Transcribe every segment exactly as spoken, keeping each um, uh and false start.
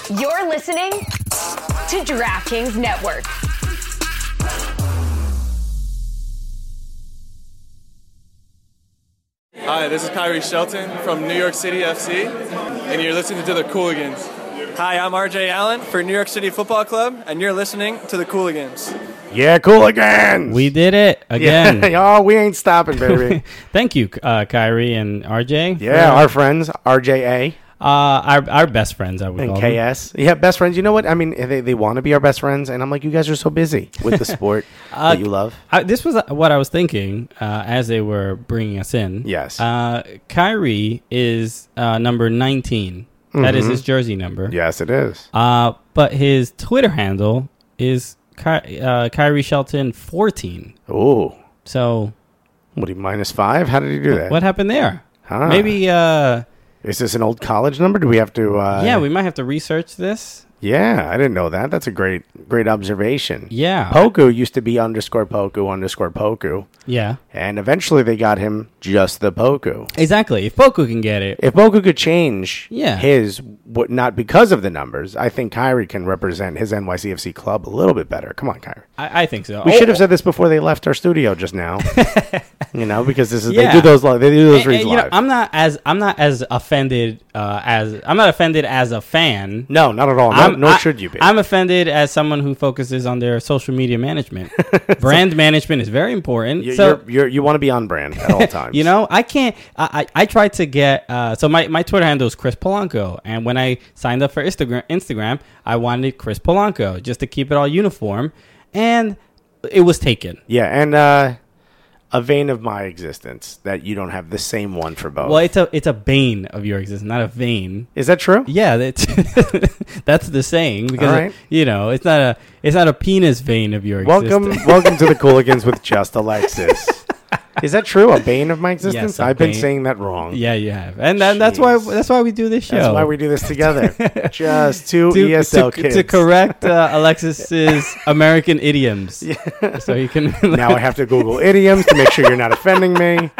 You're listening to DraftKings Network. Hi, this is Kyrie Shelton from New York City F C, and you're listening to the Cooligans. Hi, I'm R J Allen for New York City Football Club, and you're listening to the Cooligans. Yeah, Cooligans! We did it again. Yeah. Oh, we ain't stopping, baby. Thank you, uh, Kyrie and R J. Yeah, our friends, R J A. Uh, our our best friends, I would and call K S. them. Yeah, best friends. You know what? I mean, they, they want to be our best friends, and I'm like, you guys are so busy with the sport uh, that you love. I, this was what I was thinking uh, as they were bringing us in. Yes. Uh, Kyrie is uh, number nineteen. Mm-hmm. That is his jersey number. Yes, it is. Uh, but his Twitter handle is Ky- uh, Kyrie Shelton fourteen. Oh. So. What, he minus five? How did he do that? What happened there? Huh. Maybe... Uh, Is this an old college number? Do we have to... Uh, yeah, we might have to research this. Yeah, I didn't know that. That's a great great observation. Yeah. Poku used to be underscore Poku underscore Poku. Yeah. And eventually they got him just the Poku. Exactly. If Poku can get it. If Poku could change yeah. his, what, not because of the numbers, I think Kyrie can represent his N Y C F C club a little bit better. Come on, Kyrie. I, I think so. We oh, should have said this before they left our studio just now. You know, because this is yeah. they do those live. They do those and, reads and, you live. know, I'm not as I'm not as offended uh, as I'm not offended as a fan. No, not at all. No, nor I, should you be. I'm offended as someone who focuses on their social media management. Brand management is very important. You, so you're, you're, you want to be on brand at all times. You know, I can't. I I, I tried to get. Uh, so my, my Twitter handle is Chris Polanco, and when I signed up for Instagram, Instagram, I wanted Chris Polanco just to keep it all uniform, and it was taken. Yeah, and uh, a vein of my existence that you don't have the same one for both. Well, it's a it's a bane of your existence, not a vein. Is that true? Yeah, that's that's the saying because right. you know it's not a it's not a penis vein of your welcome, existence. Welcome to the Cooligans with Just Alexis. Is that true? A bane of my existence? Yes, I've bane. been saying that wrong. Yeah, you have, and that, that's why that's why we do this show. That's why we do this together. Just two to, E S L to, kids to correct uh, Alexis's American idioms. Yeah. So you can now I have to Google idioms to make sure you're not offending me.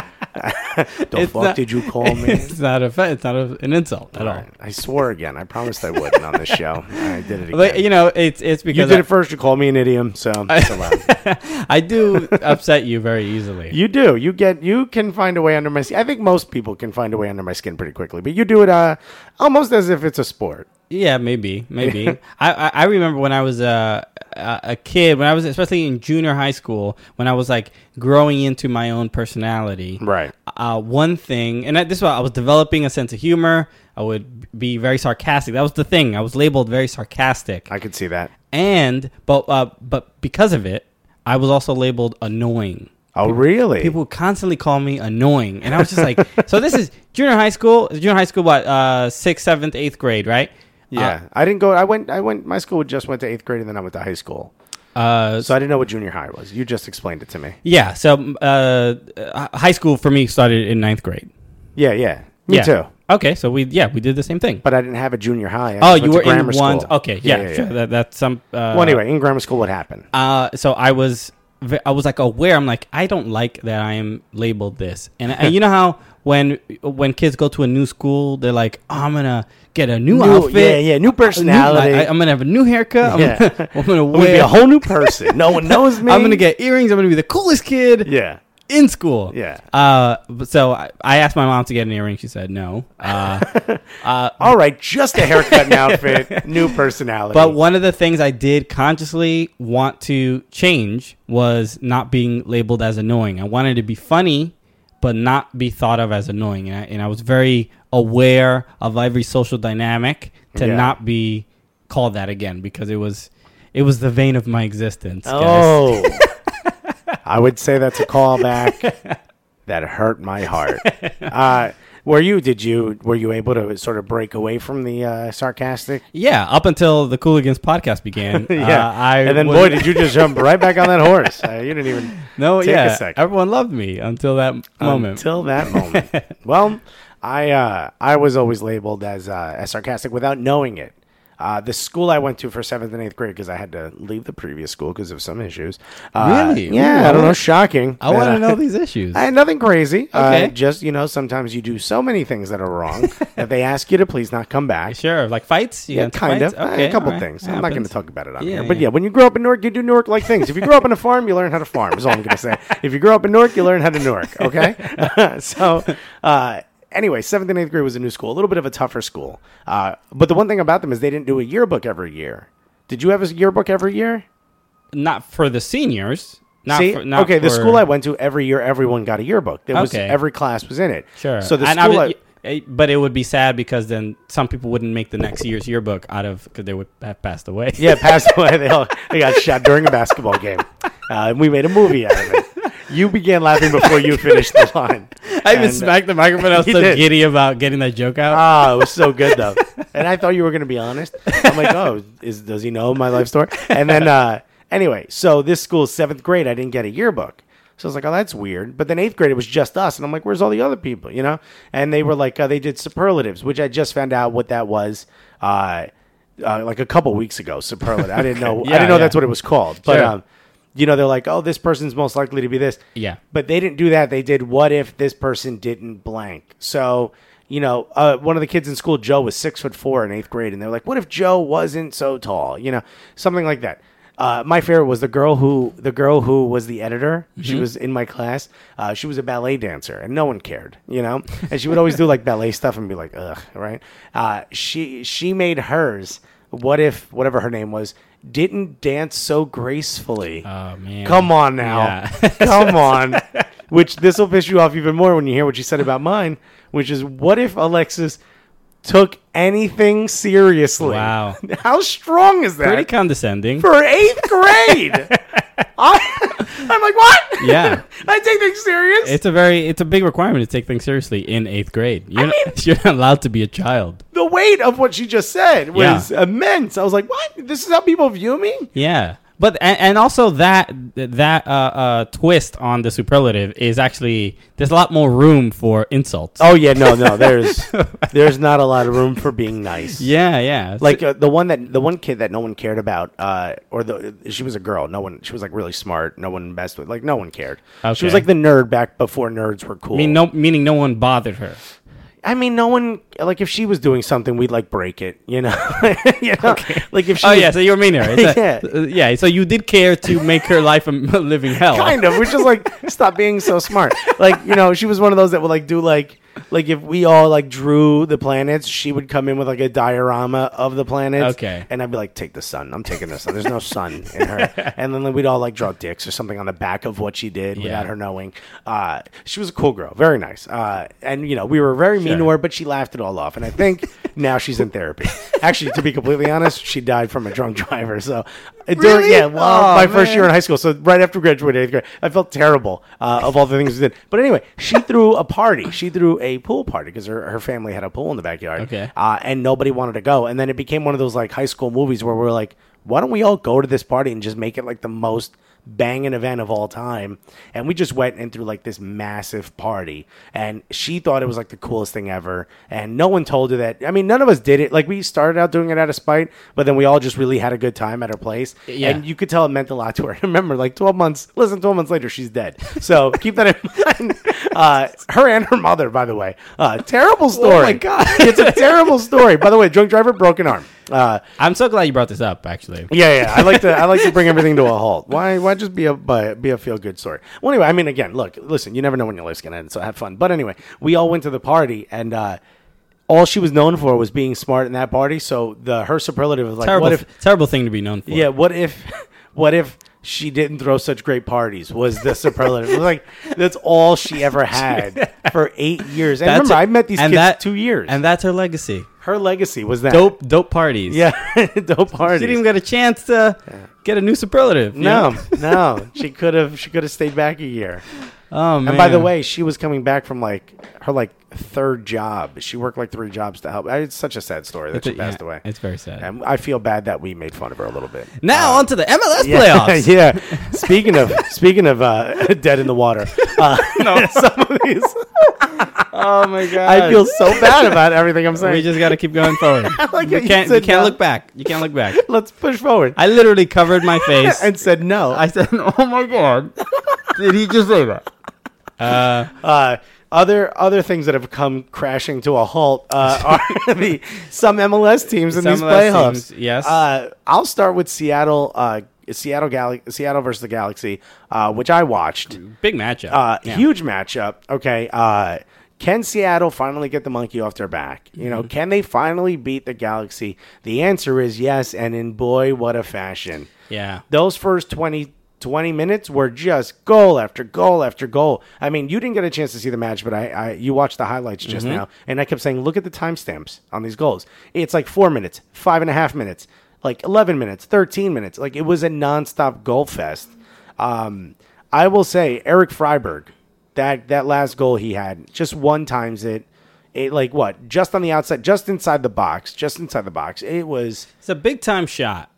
The it's fuck not, did you call me? It's not a it's not a, an insult at all. all. Right. I swore again. I promised I wouldn't on this show. I did it again. But you know, it's it's because you did I, it first. You called me an idiom, so it's allowed. I do upset you very easily. You do. You get. You can find a way under my skin. I think most people can find a way under my skin pretty quickly, but you do it uh, almost as if it's a sport. Yeah, maybe, maybe. I, I I remember when I was a a kid, when I was especially in junior high school, when I was like growing into my own personality. Right. Uh, one thing, and I, this was I was developing a sense of humor. I would be very sarcastic. That was the thing. I was labeled very sarcastic. I could see that. And but uh, but because of it, I was also labeled annoying. Oh, people, really? People would constantly call me annoying, and I was just like, so this is junior high school. Junior high school, what? Uh, sixth, seventh, eighth grade, right? Yeah, uh, I didn't go. I went. I went. My school just went to eighth grade, and then I went to high school. Uh, so I didn't know what junior high was. You just explained it to me. Yeah. So uh, high school for me started in ninth grade. Yeah, yeah. Me yeah. too. Okay, so we yeah we did the same thing. But I didn't have a junior high. I oh, you were grammar in one. school. Okay, yeah, yeah, yeah, sure. yeah. That, that's some. Uh, well, anyway, in grammar school, what happened? Uh, so I was I was like aware. I'm like I don't like that I am labeled this, and, and you know how when when kids go to a new school, they're like, oh, I'm gonna get a new, new outfit, yeah, yeah, new personality. New, I, I'm gonna have a new haircut. I'm, yeah. gonna, I'm gonna I'm wear gonna be a whole new person. No one knows me. I'm gonna get earrings. I'm gonna be the coolest kid. Yeah. In school, yeah. Uh, so I, I asked my mom to get an earring. She said no. Uh, uh, All right, just a haircut and outfit, new personality. But one of the things I did consciously want to change was not being labeled as annoying. I wanted to be funny, but not be thought of as annoying. And I, and I was very aware of every social dynamic to yeah. not be called that again because it was it was the vein of my existence. Oh. I would say that's a callback that hurt my heart. Uh, were you? Did you? Were you able to sort of break away from the uh, sarcastic? Yeah, up until the Cooligans podcast began. yeah, uh, I and then was, boy, did you just jump right back on that horse? Uh, you didn't even. No, take yeah. a second. Everyone loved me until that moment. Until that moment. Well, I uh, I was always labeled as uh, as sarcastic without knowing it. Uh, the school I went to for seventh and eighth grade, because I had to leave the previous school because of some issues. Uh, Really? Yeah, Ooh, I don't I know. Shocking. I want Uh, to know these issues. I had nothing crazy. Okay. Uh, just, you know, sometimes you do so many things that are wrong that they ask you to please not come back. Sure, like fights. You Yeah, got into kind fights? of. Okay, a couple all right. things. It I'm not going happens. to talk about it on Yeah, here. But yeah. yeah, when you grow up in Newark, you do Newark-like things. If you grow up in a farm, you learn how to farm, is all I'm going to say. If you grow up in Newark, you learn how to Newark, okay? so, uh, anyway, seventh and eighth grade was a new school, a little bit of a tougher school. Uh, but the one thing about them is they didn't do a yearbook every year. Did you have a yearbook every year? Not for the seniors. Not See, for, not okay, the for- school I went to, every year, everyone got a yearbook. There was Okay. every class was in it. Sure. So the And school, I I, was- eh, but it would be sad because then some people wouldn't make the next year's yearbook out of because they would have passed away. yeah, passed away. They all they got shot during a basketball game, uh, and we made a movie out of it. You began laughing before you finished the line. I even And, uh, smacked the microphone. I was You so did. giddy about getting that joke out. Ah, it was so good though, and I thought you were going to be honest. I'm like, oh, is does he know my life story? And then uh, anyway, so this school's seventh grade. I didn't get a yearbook. So I was like, oh, that's weird. But then eighth grade, it was just us. And I'm like, where's all the other people, you know? And they were like, uh, they did superlatives, which I just found out what that was uh, uh, like a couple weeks ago, superlative. I didn't know. I Yeah, didn't know yeah. that's what it was called. But, Sure. um, you know, they're like, oh, this person's most likely to be this. Yeah. But they didn't do that. They did, what if this person didn't blank? So, you know, uh, one of the kids in school, Joe, was six foot four in eighth grade. And they're like, what if Joe wasn't so tall? You know, something like that. Uh, my favorite was the girl who the girl who was the editor. She was in my class. Uh, she was a ballet dancer, and no one cared, you know. And she would always do like ballet stuff and be like, "Ugh," right? Uh, she she made hers. What if whatever her name was didn't dance so gracefully? Oh man! Come on now, Yeah. come on. Which this will piss you off even more when you hear what she said about mine. Which is, what if Alexis took anything seriously? Wow. How strong is that? Pretty condescending. For eighth grade. I, I'm like, what? Yeah. I take things serious. It's a very it's a big requirement to take things seriously in eighth grade. You're not, you're not allowed to be a child. The weight of what she just said was immense. I was like, what? This is how people view me? Yeah. But and, and also that that uh, uh, twist on the superlative is actually there's a lot more room for insults. Oh yeah, no, no. There's there's not a lot of room for being nice. Yeah, yeah. Like uh, the one that the one kid that no one cared about, uh, or the she was a girl. No one. She was like really smart. No one messed with. Like no one cared. She was Okay. like the nerd back before nerds were cool. I mean, no, meaning no one bothered her. I mean, no one, like, if she was doing something, we'd, like, break it, you know? you know? Like, if she Oh was, yeah, so you were mean to her. It's a- Yeah. uh, yeah. So you did care to make her life a living hell. kind of, which is, like, stop being so smart. Like, you know, she was one of those that would, like, do, like, like, if we all, like, drew the planets, she would come in with, like, a diorama of the planets. Okay. And I'd be like, take the sun. I'm taking the sun. There's no sun in her. And then we'd all, like, draw dicks or something on the back of what she did Yeah. without her knowing. Uh, she was a cool girl. Very nice. Uh, and, you know, we were very mean to Sure. her, but she laughed it all off. And I think now she's in therapy. Actually, to be completely honest, she died from a drunk driver. So, uh, during, Really? yeah, well, Oh, my first man. year in high school. So, right after graduating eighth grade, I felt terrible uh, of all the things we did. But anyway, she threw a party. She threw a pool party because her, her family had a pool in the backyard. Okay. Uh, and nobody wanted to go. And then it became one of those like high school movies where we're like, why don't we all go to this party and just make it like the most banging event of all time? And we just went and threw like this massive party, and she thought it was like the coolest thing ever, and no one told her that. I mean, none of us did it. Like, we started out doing it out of spite, but then we all just really had a good time at her place. Yeah. And you could tell it meant a lot to her. Remember, like twelve months listen twelve months later, she's dead. So keep that in mind. Uh, her and her mother, by the way. Uh, terrible story. Oh my God. It's a terrible story. By the way, drunk driver, broken arm. Uh, I'm so glad you brought this up. Actually, yeah, yeah. I like to I like to bring everything to a halt. Why why just be a be a feel good story? Well, anyway, I mean, again, look, listen, you never know when your life's gonna end, so have fun. But anyway, we all went to the party, and uh, all she was known for was being smart in that party. So the her superlative was like, terrible, what if? terrible thing to be known for. Yeah, what if? What if she didn't throw such great parties? Was the superlative? It was like, that's all she ever had for eight years. And That's remember, her- I met these and kids that- two years. and that's her legacy. her legacy was that Dope, dope parties. Yeah, dope parties. She didn't even get a chance to get a new superlative. you No, know? no. She could have. She could have stayed back a year. Oh man. And by the way, she was coming back from like her like third job. She worked like three jobs to help. It's such a sad story that It's a- she passed yeah, away. it's very sad. And I feel bad that we made fun of her a little bit. Now on to the M L S Yeah, playoffs. yeah. Speaking of speaking of uh, dead in the water, uh, no. some of these. Oh my god! I feel so bad about everything I'm saying. We just got to keep going forward. Like you you can't. You said can't no. look back. You can't look back. Let's push forward. I literally covered my face. And said no. I said, "Oh my god!" Did he just say that? Uh, Uh, other other things that have come crashing to a halt uh, are the some M L S teams in Some these M L S playoffs. teams, yes. Uh, I'll start with Seattle. Uh, Seattle Gal- Seattle versus the Galaxy, uh, which I watched. big matchup. Uh, Yeah. Huge matchup. Okay. Uh, can Seattle finally get the monkey off their back? You Mm-hmm. know, can they finally beat the Galaxy? The answer is yes, and in boy, what a fashion. Yeah. Those first twenty, twenty minutes were just goal after goal after goal. I mean, you didn't get a chance to see the match, but I, I you watched the highlights just Mm-hmm. now, and I kept saying, look at the timestamps on these goals. It's like four minutes, five and a half minutes, like eleven minutes, thirteen minutes. Like it was a nonstop goal fest. Um, I will say, Eric Freiberg, that that last goal he had, just one times it. It like what? Just on the outside, just inside the box, just inside the box. It was. It's a big time shot.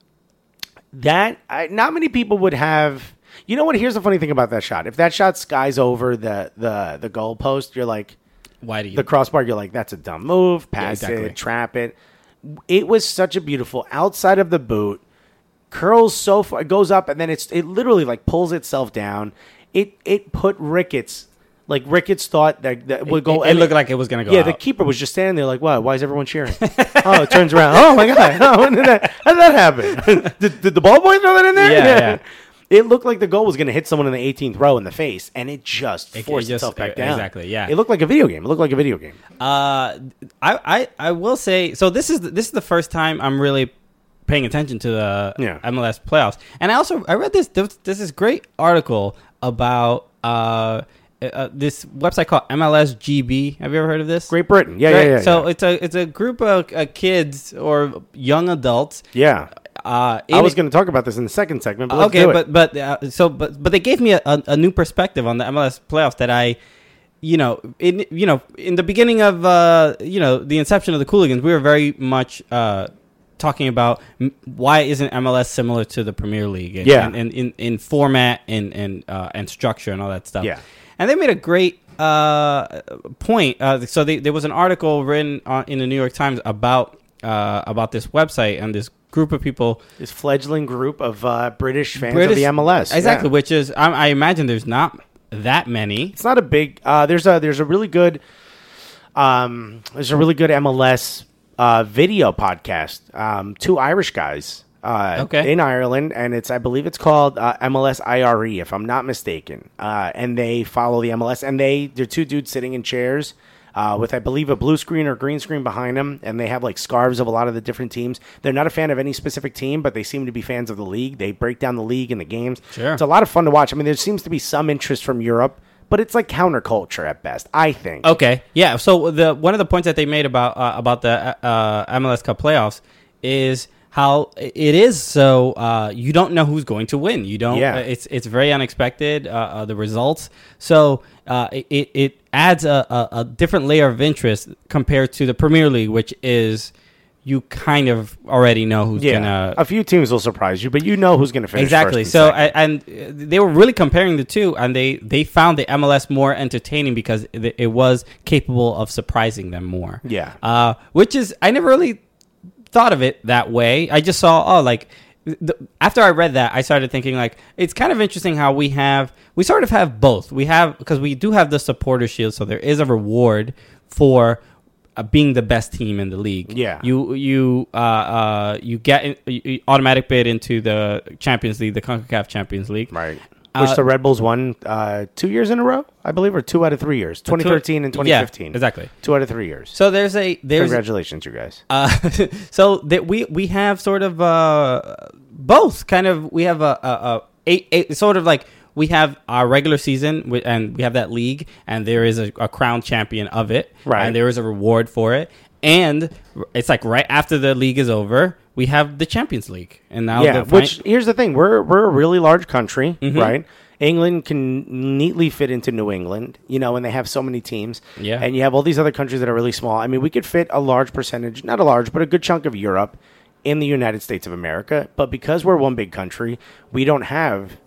That I, not many people would have. You know what? Here's the funny thing about that shot. If that shot skies over the the the goal post, you're like Why do you? the crossbar. You're like, that's a dumb move. Pass exactly. it, trap it. It was such a beautiful outside of the boot, curls so far, it goes up, and then it's it literally like pulls itself down. It it put Ricketts. Like Ricketts thought that, that would go. It, it looked like it was going to go Yeah, out. the keeper was just standing there like, "Wow, why is everyone cheering?" Oh, it turns around. Oh my god! Oh, when did that, how did that happen? did, did the ball boy throw that in there? Yeah, yeah. It looked like the goal was going to hit someone in the eighteenth row in the face, and it just It- forced it just- itself back uh, down. exactly, yeah. It looked like a video game. It looked like a video game. Uh, I, I, I will say so. This is the, this is the first time I'm really paying attention to the Yeah. M L S playoffs, and I also I read this. There's this this great article about uh, uh this website called M L S G B. Have you ever heard of this? Great Britain. Yeah, Right? yeah, yeah. So yeah. it's a it's a group of uh, kids or young adults. yeah. Uh, I in was it- going to talk about this in the second segment, but let's okay, do it. but but uh, so but but they gave me a, a, a new perspective on the M L S playoffs that I, you know, in you know in the beginning of uh you know the inception of the Cooligans, we were very much uh talking about m- why isn't M L S similar to the Premier League? And, Yeah. and, and in in format and and uh, and structure and all that stuff. Yeah. And they made a great uh point. Uh, so they, there was an article written on, in the New York Times about uh about this website and this group of people. This fledgling group of uh, British fans British- of the M L S. Exactly, Yeah. which is I, I imagine there's not that many. It's not a big. Uh, there's a there's a really good. Um, there's a really good M L S uh, video podcast. Um, two Irish guys. Uh, Okay. In Ireland, and it's I believe it's called uh, M L S I R E, if I'm not mistaken. Uh, and they follow the M L S, and they they're two dudes sitting in chairs. Uh, with I believe a blue screen or green screen behind them, and they have like scarves of a lot of the different teams. They're not a fan of any specific team, but they seem to be fans of the league. They break down the league and the games. Sure. It's a lot of fun to watch. I mean, there seems to be some interest from Europe, but it's like counterculture at best, I think. Okay, yeah. So the one of the points that they made about uh, about the uh, M L S Cup playoffs is how it is so uh, you don't know who's going to win. You don't. Yeah. Uh, it's it's very unexpected. Uh, uh, the results. So uh, it it adds a, a, a different layer of interest compared to the Premier League, which is you kind of already know who's Yeah, gonna. a few teams will surprise you, but you know who's going to finish Exactly. first So, and second. I, and uh, they were really comparing the two, and they, they found the M L S more entertaining because it, it was capable of surprising them more. Yeah. Uh, which is, I never really thought of it that way. I just saw, oh, like, the, after I read that, I started thinking, like, it's kind of interesting how we have, we sort of have both. We have, because we do have the supporter shield, so there is a reward for uh, being the best team in the league. Yeah. You you uh, uh, you get in, you, you automatic bid into the Champions League, the CONCACAF Champions League. right. Uh, Which the Red Bulls won uh, two years in a row, I believe, or two out of three years, twenty thirteen and twenty fifteen. Yeah, exactly. Two out of three years. So there's a there's Congratulations, you guys. Uh, so that we we have sort of uh, both kind of we have a, a, a, a, a sort of like we have our regular season wi- and we have that league and there is a, a crown champion of it, Right. and there is a reward for it, and it's like right after the league is over we have the Champions League, and now Yeah, the fin- which here's the thing: we're we're a really large country, Mhm. right? England can neatly fit into New England, you know, and they have so many teams. Yeah. And you have all these other countries that are really small. I mean, we could fit a large percentage, not a large, but a good chunk of Europe in the United States of America. But because we're one big country, we don't have,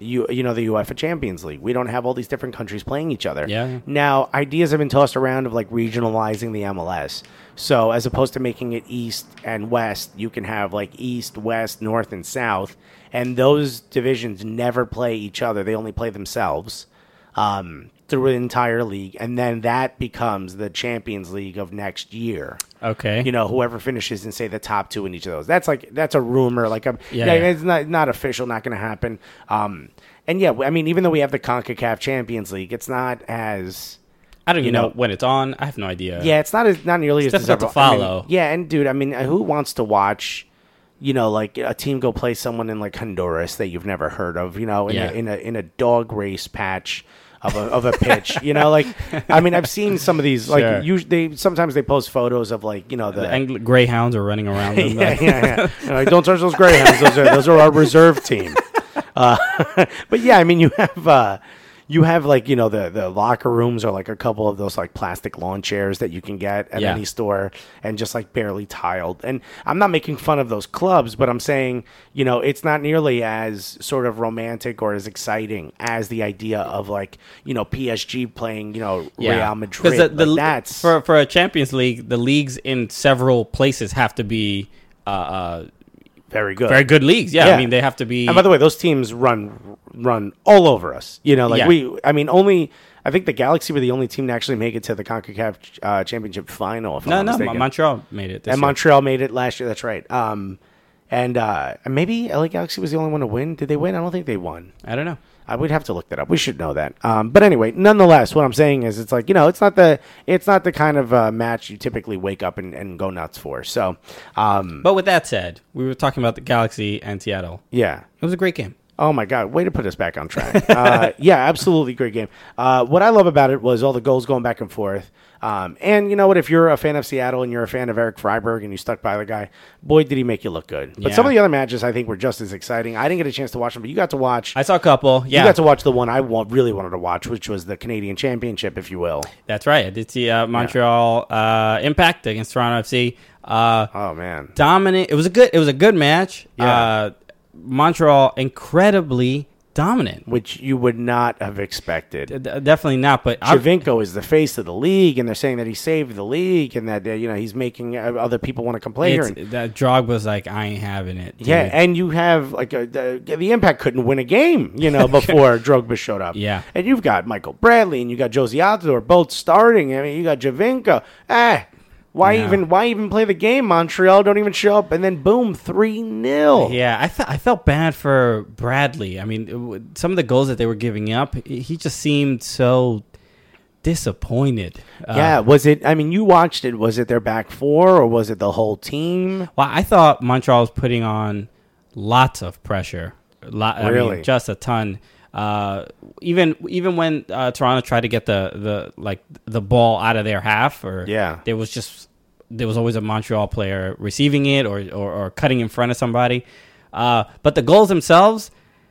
you you know the UEFA Champions League. We don't have all these different countries playing each other. Yeah. Now, ideas have been tossed around of like regionalizing the M L S. So as opposed to making it East and West, you can have like East, West, North, and South, and those divisions never play each other. They only play themselves um, through an entire league, and then that becomes the Champions League of next year. Okay. You know, whoever finishes in, say, the top two in each of those. That's like that's a rumor. Like, a, Yeah, yeah, yeah. it's not not official, not going to happen. Um, and yeah, I mean, even though we have the CONCACAF Champions League, it's not as I don't you even know, know- when it's on. I have no idea. yeah, it's not as not nearly It's as difficult to desirable. I mean, follow. yeah, and dude, I mean, who wants to watch? You know, like a team go play someone in like Honduras that you've never heard of. You know, in Yeah. a in a in a dog race patch. Of a, of a pitch, you know, like I mean, I've seen some of these. Like, Sure. you, they sometimes they post photos of like you know The Angl- Greyhounds are running around them. yeah, yeah, yeah. You know, like, don't touch those Greyhounds. Those are those are our reserve team. Uh, but yeah, I mean, you have uh, you have like you know the the locker rooms are like a couple of those like plastic lawn chairs that you can get at Yeah. any store and just like barely tiled. And I'm not making fun of those clubs, but I'm saying you know it's not nearly as sort of romantic or as exciting as the idea of like you know P S G playing you know Real Madrid. Because the, the, Like, that's for for a Champions League, the leagues in several places have to be uh, uh, very good. very good leagues. Yeah, Yeah. I mean they have to be. And by the way, those teams run run all over us. You know, like Yeah. we. I mean, only I think the Galaxy were the only team to actually make it to the CONCACAF uh, Championship final. If no, I'm no, not Mon- mistaken. Montreal made it. This and year. Montreal made it last year. That's right. Um, and uh, maybe L A Galaxy was the only one to win. Did they win? I don't think they won. I don't know. I would have to look that up. We should know that. Um, but anyway, nonetheless, what I'm saying is, it's like you know, it's not the it's not the kind of uh, match you typically wake up and, and go nuts for. So, um, But with that said, we were talking about the Galaxy and Seattle. yeah. It was a great game. Oh my God! Way to put us back on track. uh, yeah, absolutely great game. Uh, what I love about it was all the goals going back and forth. Um, and you know what? If you're a fan of Seattle and you're a fan of Eric Freiberg and you stuck by the guy, boy, did he make you look good. But Yeah. some of the other matches I think were just as exciting. I didn't get a chance to watch them, but you got to watch. I saw a couple. Yeah, You got to watch the one I wa- really wanted to watch, which was the Canadian Championship, if you will. that's right. I did see uh, Montreal uh, Impact against Toronto F C. Uh, Oh man, dominant. It was a good. It was a good match. Yeah. Uh, Montreal incredibly dominant. which you would not have expected. D- d- definitely not. But I, Javinko is the face of the league, and they're saying that he saved the league, and that uh, you know he's making uh, other people want to come play here. it's, And- that Drogba's like, I ain't having it. dude. Yeah, and you have like a, the, the Impact couldn't win a game, you know, before Drogba showed up. Yeah. and you've got Michael Bradley and you got Josie Altidore both starting. I mean, you got Javinko. Ah, why Yeah. even why even play the game? Montreal don't even show up, and then boom, three nil. Yeah, I felt I felt bad for Bradley. I mean, it w- some of the goals that they were giving up, he he just seemed so disappointed. Uh, Yeah, was it? I mean, you watched it. Was it their back four, or was it the whole team? Well, I thought Montreal was putting on lots of pressure. Lot, I Really? mean, just a ton. Uh, even even when uh, Toronto tried to get the, the like the ball out of their half, or Yeah. there was just there was always a Montreal player receiving it or or, or cutting in front of somebody. Uh, but the goals themselves,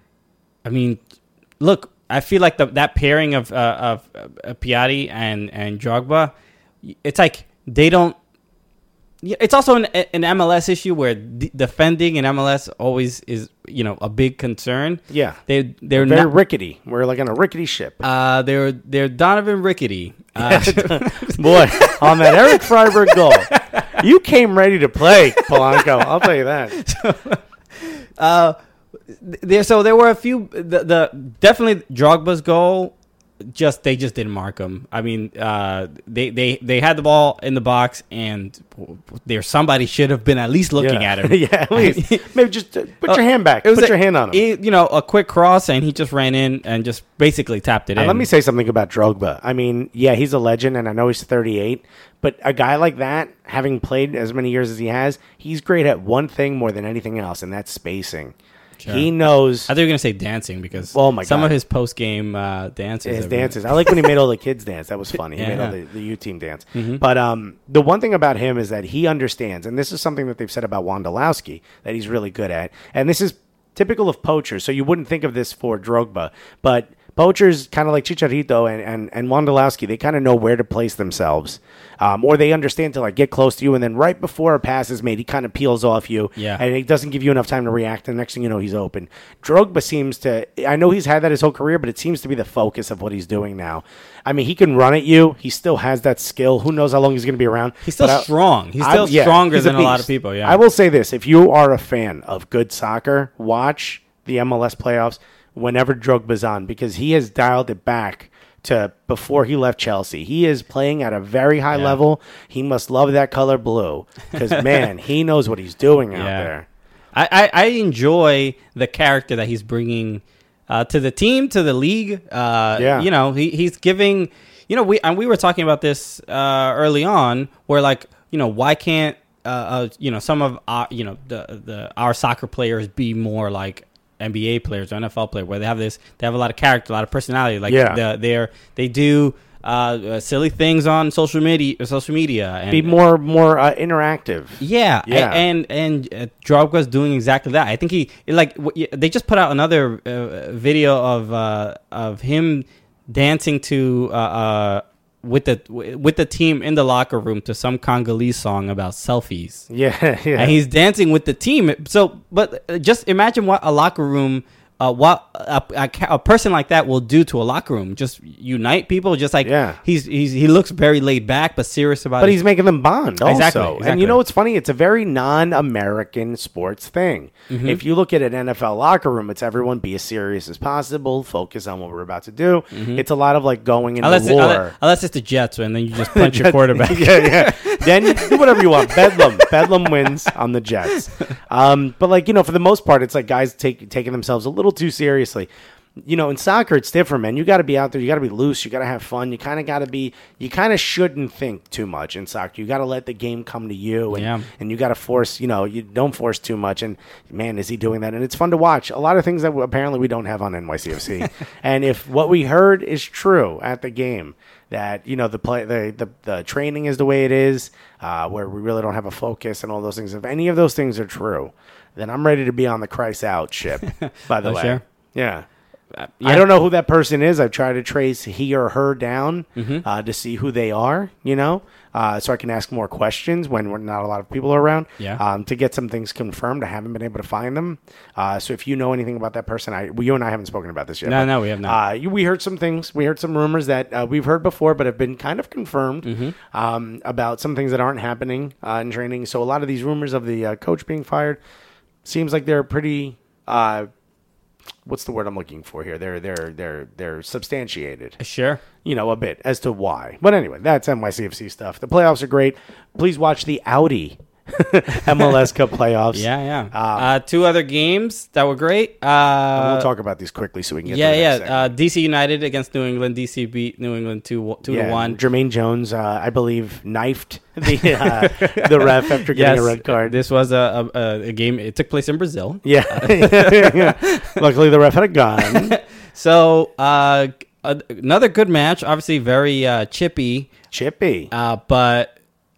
I mean, look, I feel like the, that pairing of uh, of uh, Piatti and and Drogba, it's like they don't. Yeah, it's also an, an M L S issue where d- defending in M L S always is, you know, a big concern. Yeah, They they're very not. rickety. We're like on a rickety ship. Uh, they're they're Donovan Rickety. Uh, Boy, on that Eric Freiberg goal, you came ready to play, Polanco. I'll tell you that. uh, there so there were a few. The, the definitely Drogba's goal. Just they just didn't mark him. I mean, uh, they, they they had the ball in the box, and there somebody should have been at least looking yeah. at him. yeah, at least maybe just uh, put Uh, your hand back. It was Put a- your hand on him. it- you know, a quick cross, and he just ran in and just basically tapped it And in. let me say something about Drogba. I mean, yeah, he's a legend, and I know he's thirty-eight. But a guy like that, having played as many years as he has, he's great at one thing more than anything else, and that's spacing. Sure. He knows I thought you were going to say dancing because Oh, my some God. of his post game uh, dances. his have been- dances. I like when he made all the kids dance. That was funny. He made Yeah. all the, the U team dance. Mm-hmm. But um, the one thing about him is that he understands, and this is something that they've said about Wondolowski that he's really good at, and this is typical of poachers. So you wouldn't think of this for Drogba, but Poachers, kind of like Chicharito and, and, and Wondolowski, they kind of know where to place themselves. Um, or they understand to like get close to you, and then right before a pass is made, he kind of peels off you. Yeah. And it doesn't give you enough time to react. And the next thing you know, he's open. Drogba seems to, I know he's had that his whole career, but it seems to be the focus of what he's doing now. I mean, he can run at you. He still has that skill. Who knows how long he's going to be around. He's still But I- strong. He's I- still yeah, stronger he's a than a lot beast. of people. Yeah. I will say this. If you are a fan of good soccer, watch the M L S playoffs whenever Drogba's on, because he has dialed it back to before he left Chelsea. He is playing at a very high Yeah. level. He must love that color blue because, man, he knows what he's doing out Yeah. there. I, I, I enjoy the character that he's bringing uh, to the team, to the league. Uh, Yeah. You know, he, he's giving, you know, we and we were talking about this uh, early on where, like, you know, why can't, uh, uh, you know, some of our, you know, the, the our soccer players be more like N B A players or N F L players where they have this, they have a lot of character, a lot of personality. Like, Yeah. the, they're, they do uh, uh, silly things on social media, social media. And, Be more more uh, interactive. yeah, Yeah. a- and and uh, Drogba's doing exactly that. I think he like w- y- they just put out another uh, video of uh, of him dancing to uh, uh, with the with the team in the locker room to some Congolese song about selfies, Yeah, yeah. and he's dancing with the team. So, but uh, just imagine what a locker room. Uh, what a, a, a person like that will do to a locker room? Just unite people. Just like Yeah. he's he's he looks very laid back, but serious about. But his, he's making them bond also. Exactly, And exactly. you know what's funny? It's a very non-American sports thing. Mm-hmm. If you look at an N F L locker room, it's everyone be as serious as possible, focus on what we're about to do. It's a lot of like going into unless, it- war. unless, unless it's the Jets, and then you just punch your quarterback. yeah, yeah. Then you do whatever you want. Bedlam. Bedlam wins on the Jets. Um, but like, you know, for the most part, it's like guys take, taking themselves a little too seriously. You know, in soccer, it's different, man. You got to be out there. You got to be loose. You got to have fun. You kind of got to be, you kind of shouldn't think too much in soccer. You got to let the game come to you. And, Yeah. and you got to force, you know, you don't force too much. And man, is he doing that? And it's fun to watch. A lot of things that apparently we don't have on N Y C F C. And if what we heard is true at the game, that, you know, the play, the, the, the training is the way it is, uh, where we really don't have a focus and all those things. If any of those things are true, then I'm ready to be on the Christ out ship, by the Oh, way. sure. Yeah. Yeah. I don't know who that person is. I've tried to trace he or her down Mm-hmm. uh, to see who they are, you know, uh, so I can ask more questions when we're not a lot of people are around. Yeah. Um, to get some things confirmed. I haven't been able to find them. Uh, so if you know anything about that person, I well, you and I haven't spoken about this yet. No, but, no, we have not. Uh, you, we heard some things. We heard some rumors that uh, we've heard before, but have been kind of confirmed Mm-hmm. um, about some things that aren't happening uh, in training. So a lot of these rumors of the uh, coach being fired seems like they're pretty. Uh, what's the word I'm looking for here? They're they're they're they're substantiated, Sure. you know, a bit as to why. But anyway, that's N Y C F C stuff. The playoffs are great. Please watch the Audi M L S Cup playoffs. Yeah, yeah. uh, two other games that were great. Uh, we'll talk about these quickly so we can get. yeah, to the yeah. next Uh, segment. D C United against New England. D C beat New England two two yeah, to one. Jermaine Jones, uh, I believe, knifed the uh, the ref after getting Yes, a red card. This was a, a, a game. It took place in Brazil. Yeah. Luckily, the ref had a gun. So uh, a- another good match. Obviously, very uh, chippy. Chippy. Uh, but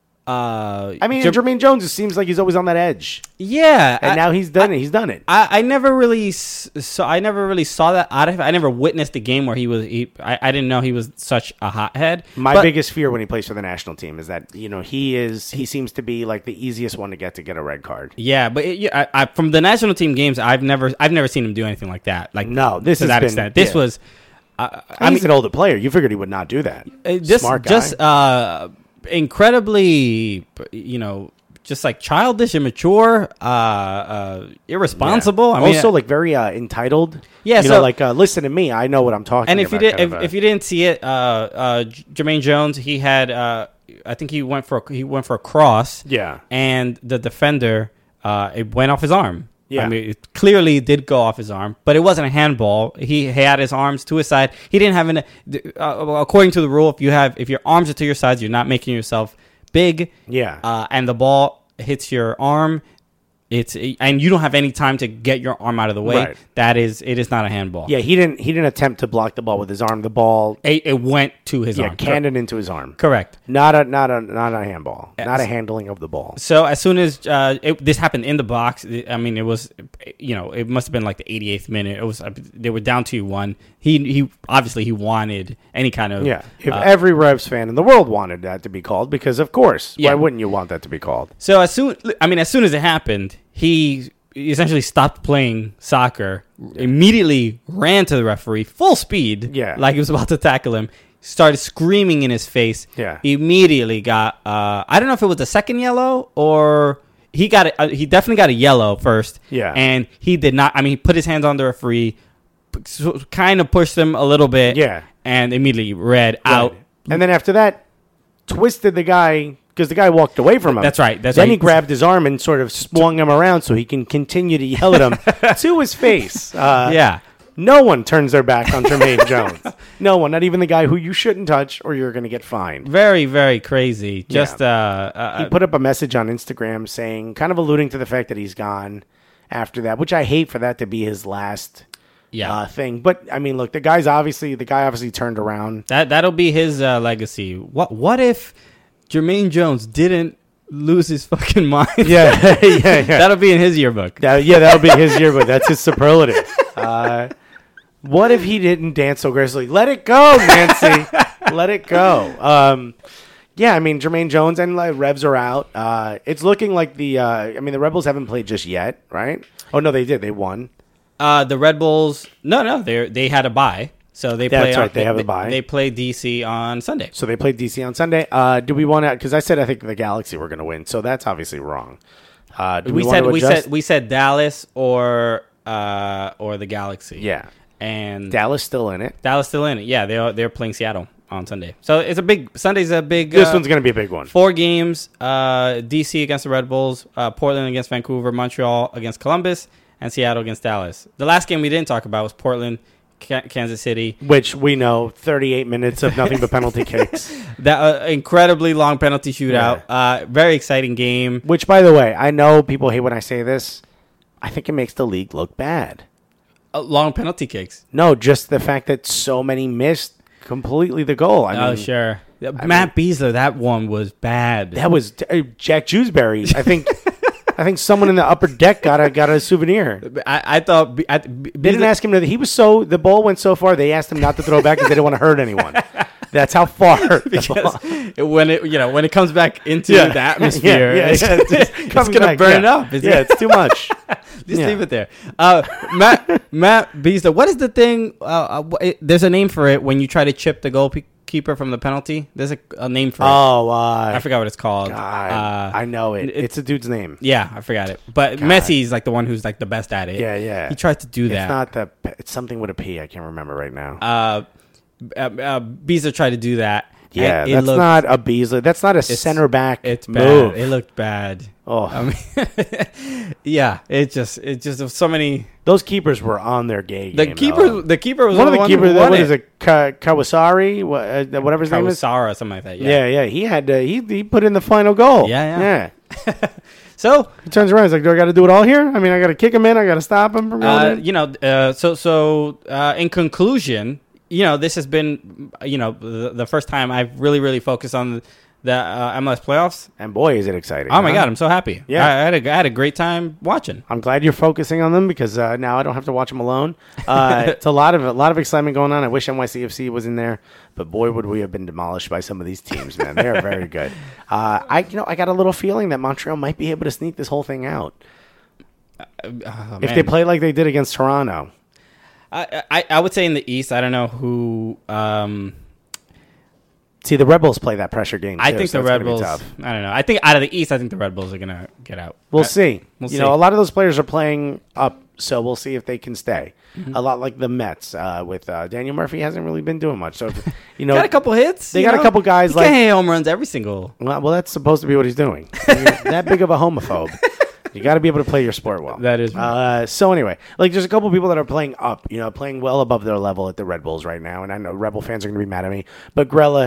uh, I mean, Jer- Jermaine Jones, it seems like he's always on that edge, yeah. and I, now he's done it. He's done it. I, I never really s- saw. I never really saw that out of him. I never witnessed a game where he was. He, I, I didn't know he was such a hothead. My But- biggest fear when he plays for the national team is that, you know, he is he seems to be like the easiest one to get to get a red card. Yeah, but it, yeah, I, I, from the national team games, I've never, I've never seen him do anything like that. Like No, this to has that been- extent. This yeah. was. Uh, I I he's mean, an older player. You figured he would not do that. uh, just, Smart guy. just uh, incredibly, you know, just like childish, immature, uh, uh, irresponsible. Yeah. I mean, also like very uh, entitled. Yeah, you so- know, like uh, listen to me. I know what I'm talking. and if you about, did, kind if, of a- if you didn't see it, uh, uh, J- Jermaine Jones, he had, uh, I think he went for, a, he went for a cross. Yeah. and the defender, uh, it went off his arm. Yeah. I mean, it clearly did go off his arm, but it wasn't a handball. He had his arms to his side. He didn't have an. Uh, according to the rule, if you have if your arms are to your sides, you're not making yourself big. Yeah. Uh, and the ball hits your arm. It's and you don't have any time to get your arm out of the way. Right. That is, it is not a handball. Yeah, he didn't. He didn't attempt to block the ball with his arm. The ball, It, it went to his yeah, arm. cannoned into his arm. Correct. Not a not a not a handball. Yes. Not a handling of the ball. So as soon as uh, it, this happened in the box, I mean, it was, you know, it must have been like the eighty-eighth minute. It was they were down two one. He he obviously he wanted any kind of Yeah, if uh, every Revs fan in the world wanted that to be called, because of course, Yeah. why wouldn't you want that to be called? So as soon, I mean, as soon as it happened, he essentially stopped playing soccer, immediately ran to the referee, full speed, Yeah. like he was about to tackle him, started screaming in his face. Yeah. Immediately got, uh, I don't know if it was the second yellow or he got it. Uh, he definitely got a yellow first. Yeah. And he did not, I mean, he put his hands on the referee, p- kind of pushed him a little bit. Yeah. And immediately red out. Right. And then after that, twisted the guy because the guy walked away from him. That's right, that's then right. he grabbed his arm and sort of swung him around so he can continue to yell at him to his face. Uh, Yeah. No one turns their back on Jermaine Jones. No one, not even the guy who you shouldn't touch or you're going to get fined. Very, very crazy. Just, uh, uh, He put up a message on Instagram saying, kind of alluding to the fact that he's gone after that, which I hate for that to be his last yeah. uh, thing. But I mean, look, the guy's obviously the guy obviously turned around. That that'll be his uh, legacy. What what if Jermaine Jones didn't lose his fucking mind? Yeah, yeah, yeah. That'll be in his yearbook. That, yeah, that'll be his yearbook. That's his superlative. Uh, what if he didn't dance so gracefully? Let it go, Nancy. Let it go. Um, yeah, I mean, Jermaine Jones and like, Revs are out. Uh, it's looking like the. Uh, I mean, the Rebels haven't played just yet, right? Oh no, they did. They won. Uh, the Red Bulls. No, no, they they had a bye, so they That's play. right, they have a bye. They play D C on Sunday. So they played D C on Sunday. Uh, do we want to? Because I said I think the Galaxy were going to win, so that's obviously wrong. Uh, do we, We want said to we adjust? said we said Dallas or uh or the Galaxy. Yeah, and Dallas still in it. Dallas still in it. Yeah, they are they're playing Seattle on Sunday. So it's a big Sunday's a big. This uh, one's going to be a big one. Four games, uh, D C against the Red Bulls, uh, Portland against Vancouver, Montreal against Columbus, and Seattle against Dallas. The last game we didn't talk about was Portland, Ka- Kansas City. Which we know, thirty-eight minutes of nothing but penalty kicks. That uh, incredibly long penalty shootout. Uh, very exciting game. Which, by the way, I know people hate when I say this. I think it makes the league look bad. Uh, long penalty kicks. No, just the fact that so many missed completely the goal. I oh, mean, sure. Matt Beasler, that one was bad. that was uh, Jack Jewsbury. I think. I think someone in the upper deck got a got a souvenir. I, I thought Be- I, Be- They didn't ask him to. He was so the ball went so far. They asked him not to throw it back because they didn't want to hurt anyone. That's how far. the ball- because when it you know when it comes back into Yeah. the atmosphere, Yeah, yeah, it's, yeah, it's just it's coming gonna back, burn yeah. up. It's- Yeah, it's too much. Just Yeah. leave it there. Uh, Matt Matt Beasler. What is the thing? Uh, uh, wh- it, there's a name for it when you try to chip the goalkeeper from the penalty. There's a, a name for it. Oh, uh, I forgot what it's called. God, Uh, I know it. it- It's a dude's name. yeah, I forgot it. But God. Messi's like the one who's like the best at it. Yeah, yeah. He tries to do that. It's not the. It's something with a P. I can't remember right now. Uh, uh, uh, Beasler tried to do that. yeah, and it that's looked- not a Beasley. That's not a center back It's bad. move. It looked bad. Oh, I mean, yeah. It just, it just there was so many. those keepers were on their gay The game. keeper, though. the keeper was one of the one keepers. who won What it. is it? Ka- Kawasari, what, uh, whatever his name is. Kawasara or something like that. Yeah. yeah, He had to, he he put in the final goal. Yeah, yeah. yeah. So, He turns around. He's like, "Do I got to do it all here? I mean, I got to kick him in. I got to stop him from going uh, in." you know, uh, so so uh, in conclusion, you know, this has been, you know, the, the first time I've really, really focused on the, the uh, M L S playoffs. And boy, is it exciting! Oh my huh? god, I'm so happy. Yeah. I, I had a, I had a great time watching. I'm glad you're focusing on them because uh, now I don't have to watch them alone. Uh, it's a lot of a lot of excitement going on. I wish N Y C F C was in there, but boy, would we have been demolished by some of these teams, man. They are very good. Uh, I you know I got a little feeling that Montreal might be able to sneak this whole thing out Oh, if man. they play like they did against Toronto. I, I I would say in the East, I don't know who. Um, See, the Rebels play that pressure game. I too, think so the it's Red gonna be Bulls. tough. I don't know. I think out of the East, I think the Red Bulls are gonna get out. We'll I- see. we'll you see. know, a lot of those players are playing up, so we'll see if they can stay. Mm-hmm. A lot like the Mets uh, with uh, Daniel Murphy hasn't really been doing much. So, if, you know, got a couple hits. They you got a know? couple guys He like- can't hit home runs every single. Well, well, that's supposed to be what he's doing. You're that big of a homophobe. You got to be able to play your sport well. That is right. Uh, so anyway, like there's a couple people that are playing up, you know, playing well above their level at the Red Bulls right now. And I know Rebel fans are going to be mad at me, but Grella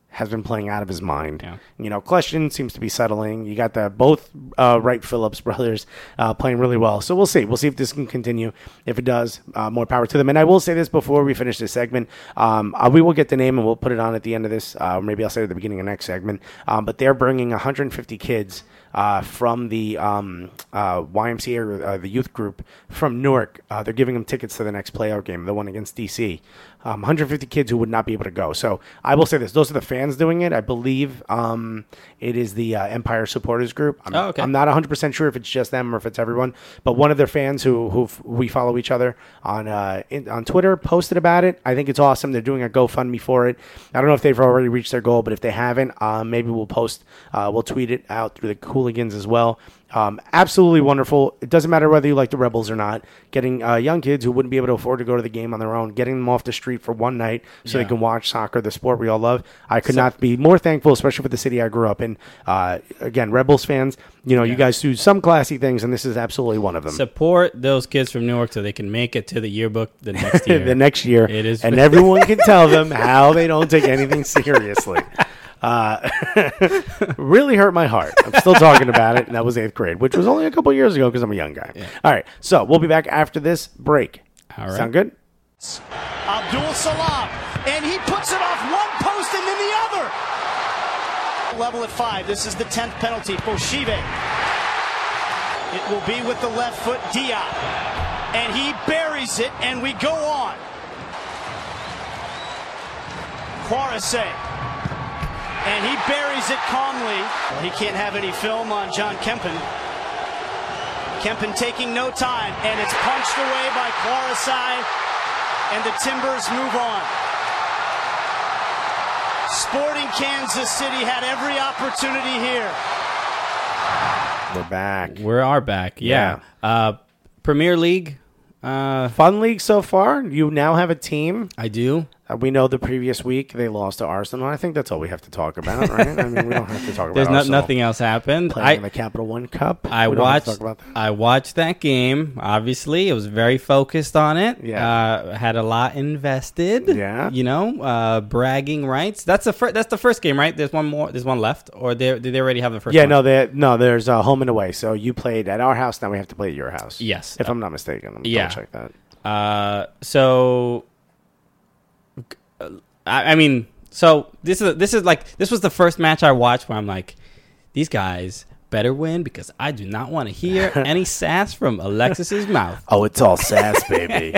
has been playing out of his mind. Yeah. You know, Kleshton seems to be settling. You got the both uh, Wright Phillips brothers uh, playing really well. So we'll see. We'll see if this can continue. If it does, uh, more power to them. And I will say this before we finish this segment. Um, uh, we will get the name and we'll put it on at the end of this. Uh, maybe I'll say it at the beginning of the next segment. Um, but they're bringing one hundred fifty kids Uh, from the um, uh, Y M C A, or uh, the youth group from Newark. Uh, they're giving them tickets to the next playout game, the one against D C. Um, one hundred fifty kids who would not be able to go. So I will say this. Those are the fans doing it. I believe um, it is the uh, Empire Supporters Group. I'm, Oh, okay. I'm not one hundred percent sure if it's just them or if it's everyone, but one of their fans who who we follow each other on uh, in, on Twitter posted about it. I think it's awesome. They're doing a GoFundMe for it. I don't know if they've already reached their goal, but if they haven't, uh, maybe we'll post, uh, we'll tweet it out through the Hooligans as well. Um, absolutely wonderful. It doesn't matter whether you like the Rebels or not. Getting uh, young kids who wouldn't be able to afford to go to the game on their own, getting them off the street for one night so Yeah. they can watch soccer, the sport we all love. I could So- not be more thankful, especially for the city I grew up in. Uh, again, Rebels fans, you know, you guys do some classy things, and this is absolutely one of them. Support those kids from Newark so they can make it to the yearbook the next year. the next year, It is- and everyone can tell them how they don't take anything seriously. Uh, really hurt my heart. I'm still talking about it, and that was eighth grade, which was only a couple years ago because I'm a young guy. All right, so we'll be back after this break. All right. Sound good? Abdul Salam, and he puts it off one post and then the other. Level at five. This is the tenth penalty. Boshive. It will be with the left foot, Diop. And he buries it, and we go on. Quaresay. And he buries it calmly. Well, he can't have any film on John Kempen. Kempen taking no time, and it's punched away by Quaresay, and the Timbers move on. Sporting Kansas City had every opportunity here. We're back. We are back. Yeah. Uh, Premier League. Uh, Fun league so far. You now have a team. I do. Uh, we know the previous week they lost to Arsenal. I think that's all we have to talk about, right? I mean, we don't have to talk about There's no, Arsenal nothing else happened. playing I, in the Capital One Cup. I We don't have to watched. talk about that. I watched that game. Obviously, it was very focused on it. Yeah. uh, had a lot invested. Yeah. you know, uh, bragging rights. That's the first. That's the first game, right? There's one more. There's one left, or they did they already have the first? Yeah, one? no, they, no. There's uh, home and away. So you played at our house. Now we have to play at your house. Yes. if I'm not mistaken. Let me Yeah. double check that. Uh, so, I, I mean, so this is this is like this was the first match I watched where I'm like, these guys better win because I do not want to hear any sass from Alexis's mouth. Oh, it's all sass, baby.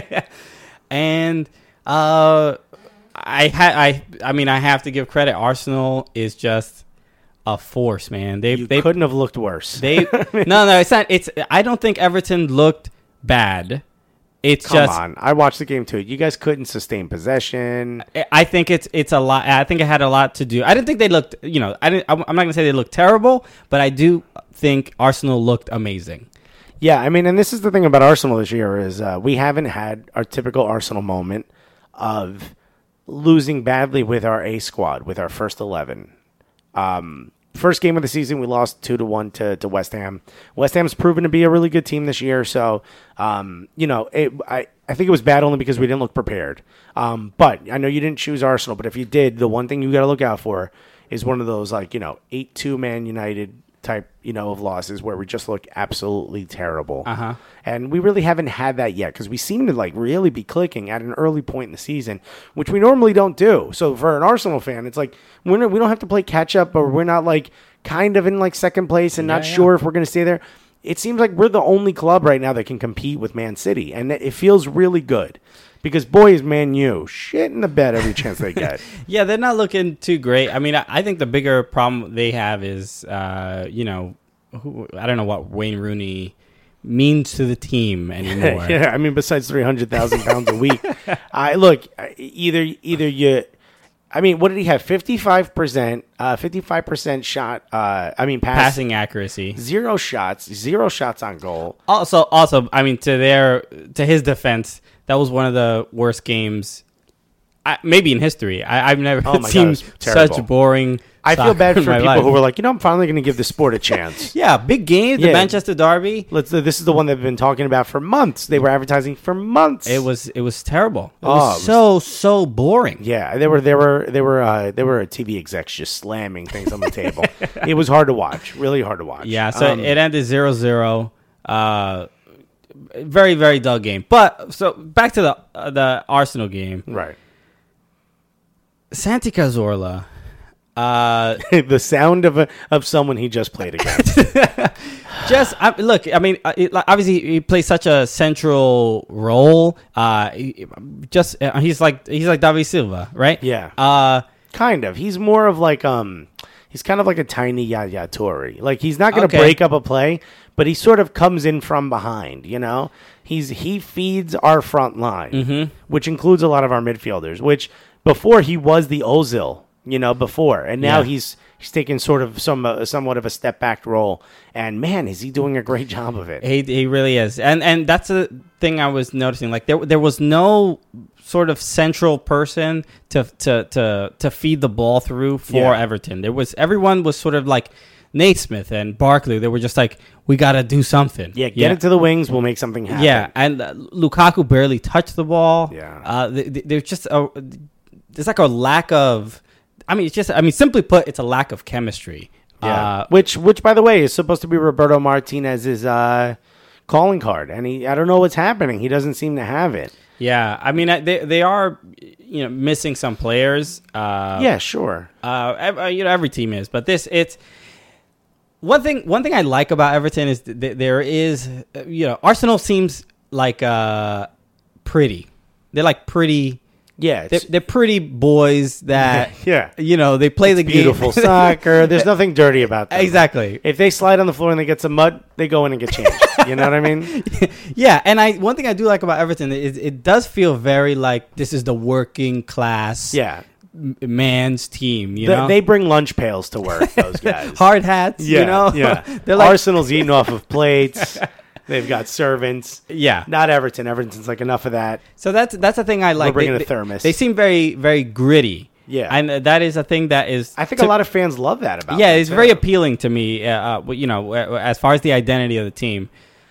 And uh, I had I I mean I have to give credit. Arsenal is just a force, man. They You they couldn't have looked worse. they no no it's not. It's I don't think Everton looked bad. It's Come just on, I watched the game too. You guys couldn't sustain possession. I think it's it's a lot. I think it had a lot to do. I didn't think they looked. You know, I didn't. I'm not gonna say they looked terrible, but I do think Arsenal looked amazing. Yeah, I mean, and this is the thing about Arsenal this year is uh, we haven't had our typical Arsenal moment of losing badly with our A squad, with our first eleven. Um, first game of the season, we lost two to one to to West Ham. West Ham's proven to be a really good team this year, so um, you know, it, I I think it was bad only because we didn't look prepared. Um, but I know you didn't choose Arsenal, but if you did, the one thing you got to look out for is one of those like you know eight two Man United type, you know, of losses where we just look absolutely terrible. Uh-huh. And we really haven't had that yet because we seem to like really be clicking at an early point in the season, which we normally don't do. So for an Arsenal fan, it's like we're not, we don't have to play catch up, or we're not like kind of in like second place and not Yeah, yeah. sure if we're going to stay there. It seems like we're the only club right now that can compete with Man City, and it feels really good. Because boy is Man U shit in the bed every chance they get. Yeah, they're not looking too great. I mean, I, I think the bigger problem they have is, uh, you know, who, I don't know what Wayne Rooney means to the team anymore. Yeah, I mean, besides three hundred thousand pounds a week, I look either either you. I mean, what did he have? Fifty-five percent, uh, fifty-five percent shot. Uh, I mean, pass, Passing accuracy. zero shots, zero shots on goal. Also, also, I mean, to their to his defense, that was one of the worst games I, maybe in history. I, I've never Oh my God, seen it was terrible. such boring. I feel soccer bad in for my people life. who were like, you know, I'm finally going to give the sport a chance. Yeah, big games. The Yeah. Manchester Derby. Let's. This is the one they've been talking about for months. They were advertising for months. It was it was terrible. It Oh, was it was- so so boring. Yeah, there were there were there were uh, there were T V execs just slamming things on the table. It was hard to watch, really hard to watch. Yeah, so Um, it ended zero zero. Uh, very very dull game. But so back to the uh, the Arsenal game. right. Santi Cazorla. Uh, The sound of a, of someone he just played against. just I, look. I mean, uh, it, like, obviously he plays such a central role. Uh, he, just uh, he's like he's like David Silva, right? Yeah. Uh, Kind of. He's more of like um he's kind of like a tiny Yaya Toure. Like he's not going to Okay. break up a play, but he sort of comes in from behind, you know? He's he feeds our front line, Mm-hmm. which includes a lot of our midfielders, which before he was the Ozil, you know, before. And now Yeah. he's he's taking sort of some uh, somewhat of a step back role, and man, is he doing a great job of it. He he really is, and and that's the thing I was noticing. Like there there was no sort of central person to to to to feed the ball through for Yeah. Everton. There was everyone was sort of like Naismith and Barkley. They were just like, we got to do something. Yeah, get it to the wings, we'll make something happen. Yeah, and uh, Lukaku barely touched the ball. Yeah. uh, th- th- there's just a there's like a lack of. I mean, it's just. I mean, simply put, it's a lack of chemistry. Yeah. Uh, which, which, by the way, is supposed to be Roberto Martinez's uh, calling card, and he, I don't know what's happening. He doesn't seem to have it. yeah, I mean, I- they they are, you know, missing some players. Uh, yeah, sure. Uh, ev- uh, you know, every team is, but this it's one thing. One thing I like about Everton is th- th- there is, uh, you know, Arsenal seems like uh, pretty. They're like pretty. Yeah, They're, it's they're pretty boys that, Yeah. you know, they play the beautiful game. soccer. There's nothing dirty about them. Exactly. If they slide on the floor and they get some mud, they go in and get changed. You know what I mean? Yeah, and I one thing I do like about Everton is it does feel very like this is the working class Yeah. m- man's team, you They- know? they bring lunch pails to work, those guys. Hard hats, yeah, you know? yeah. They're like, Arsenal's eating off of plates. They've got servants. yeah. Not Everton. Everton's like, enough of that. So that's that's the thing I like. bringing they, a thermos. They, they seem very very gritty. Yeah. and uh, that is a thing that is. I think to- a lot of fans love that about Yeah, them, it's too. very appealing to me. Uh, uh, you know, uh, as far as the identity of the team,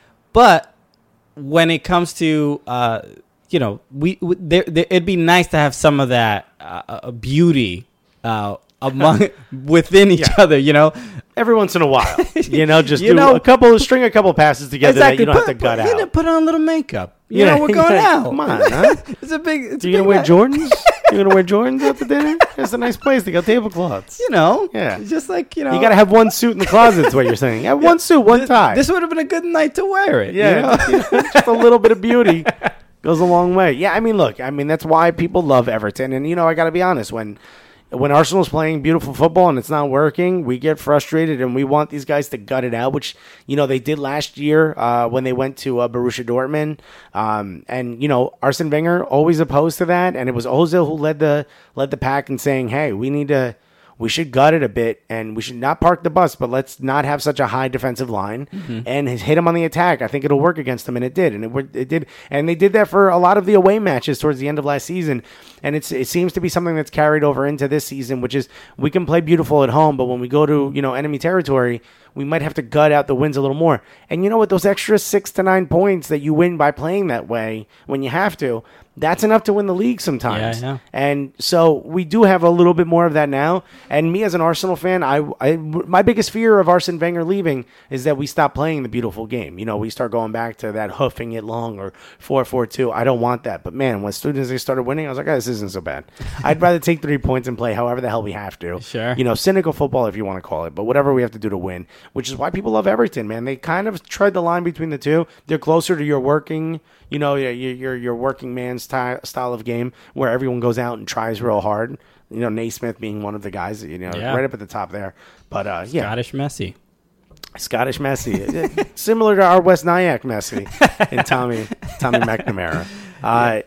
but when it comes to uh, you know, we, we there, there, it'd be nice to have some of that uh, uh, beauty uh, among within each Yeah. other. You know, Every once in a while, you know, just You do know- a couple, string a couple passes together that you don't put, have to gut put, you know, out. put on a little makeup. You Yeah, know, we're going yeah, out. come on, huh? It's a big. It's Are a you gonna big wear night. Jordans? You gonna wear Jordans out to dinner? It's a nice place. They got tablecloths. You know, Yeah. It's just like you know, You gotta have one suit in the closet. Is what you're saying? Have one suit, one tie. This would have been a good night to wear it. yeah, you know? just a little bit of beauty goes a long way. Yeah, I mean, look, I mean that's why people love Everton, and you know, I gotta be honest when. When Arsenal's playing beautiful football and it's not working, we get frustrated and we want these guys to gut it out, which, you know, they did last year uh, when they went to uh, Borussia Dortmund. Um, and, you know, Arsene Wenger always opposed to that. And it was Ozil who led the led the pack in saying, hey, we need to, we should gut it a bit and we should not park the bus, but let's not have such a high defensive line and hit him on the attack. I think it'll work against them. And it did. And it, wor- it did. And they did that for a lot of the away matches towards the end of last season. And it's it seems to be something that's carried over into this season, which is we can play beautiful at home, but when we go to, you know, enemy territory, we might have to gut out the wins a little more. And you know what? Those extra six to nine points that you win by playing that way when you have to, that's enough to win the league sometimes. Yeah, I know. And so we do have a little bit more of that now. And me as an Arsenal fan, I, I my biggest fear of Arsene Wenger leaving is that we stop playing the beautiful game. You know, we start going back to that hoofing it long or four four two. I don't want that. But man, when as soon as they started winning, I was like, oh, this isn't so bad. I'd rather take three points and play however the hell we have to. Sure. You know, cynical football if you want to call it, but whatever we have to do to win, which is why people love Everton, man. They kind of tread the line between the two. They're closer to your working, you know, your your, your working man's ty- style of game where everyone goes out and tries real hard. You know, Naismith being one of the guys, you know, Yeah. right up at the top there. But uh, yeah, Scottish Messi. Scottish Messi, similar to our West Nyack Messi and Tommy Tommy McNamara. Uh,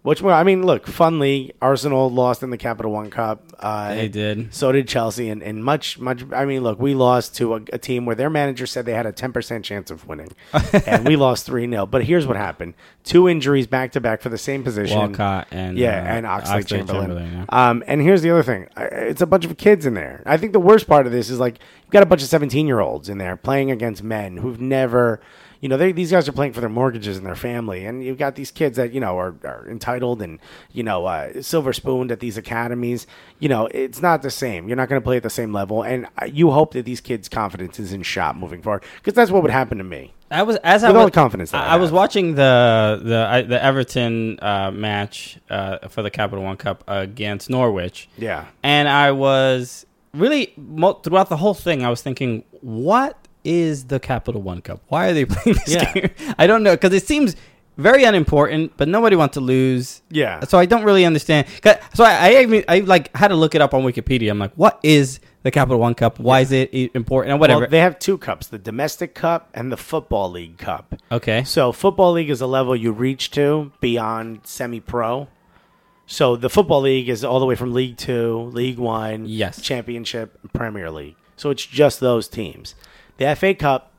Which one? I mean, look, fun league. Arsenal lost in the Capital One Cup. Uh, They did. So did Chelsea, and, and much, much. I mean, look, we lost to a, a team where their manager said they had a ten percent chance of winning, and we lost three nil. But here's what happened: two injuries back to back for the same position. Walcott and yeah, uh, and Oxlade Chamberlain. Chamberlain, yeah. Um, and here's the other thing: I- it's a bunch of kids in there. I think the worst part of this is like you've got a bunch of seventeen year olds in there playing against men who've never. You know, they, these guys are playing for their mortgages and their family, and you've got these kids that you know are, are entitled and you know uh, silver spooned at these academies. You know, it's not the same. You're not going to play at the same level, and you hope that these kids' confidence is in shot moving forward, because that's what would happen to me. I was as I With was all the confidence that I I, I was have. watching the the I, the Everton uh, match uh, for the Capital One Cup against Norwich. Yeah. and I was really mo- throughout the whole thing. I was thinking, what is the Capital One Cup? Why are they playing this Yeah. game? I don't know, because it seems very unimportant, but nobody wants to lose. Yeah. So I don't really understand. 'Cause- So I, I even I like had to look it up on Wikipedia. I'm like, what is the Capital One Cup? Why is it i- important? And whatever. Well, they have two cups: the Domestic Cup and the Football League Cup. okay. So Football League is a level you reach to beyond semi-pro. So the Football League is all the way from League Two, League One, Yes. Championship, and Premier League. So it's just those teams. The F A Cup,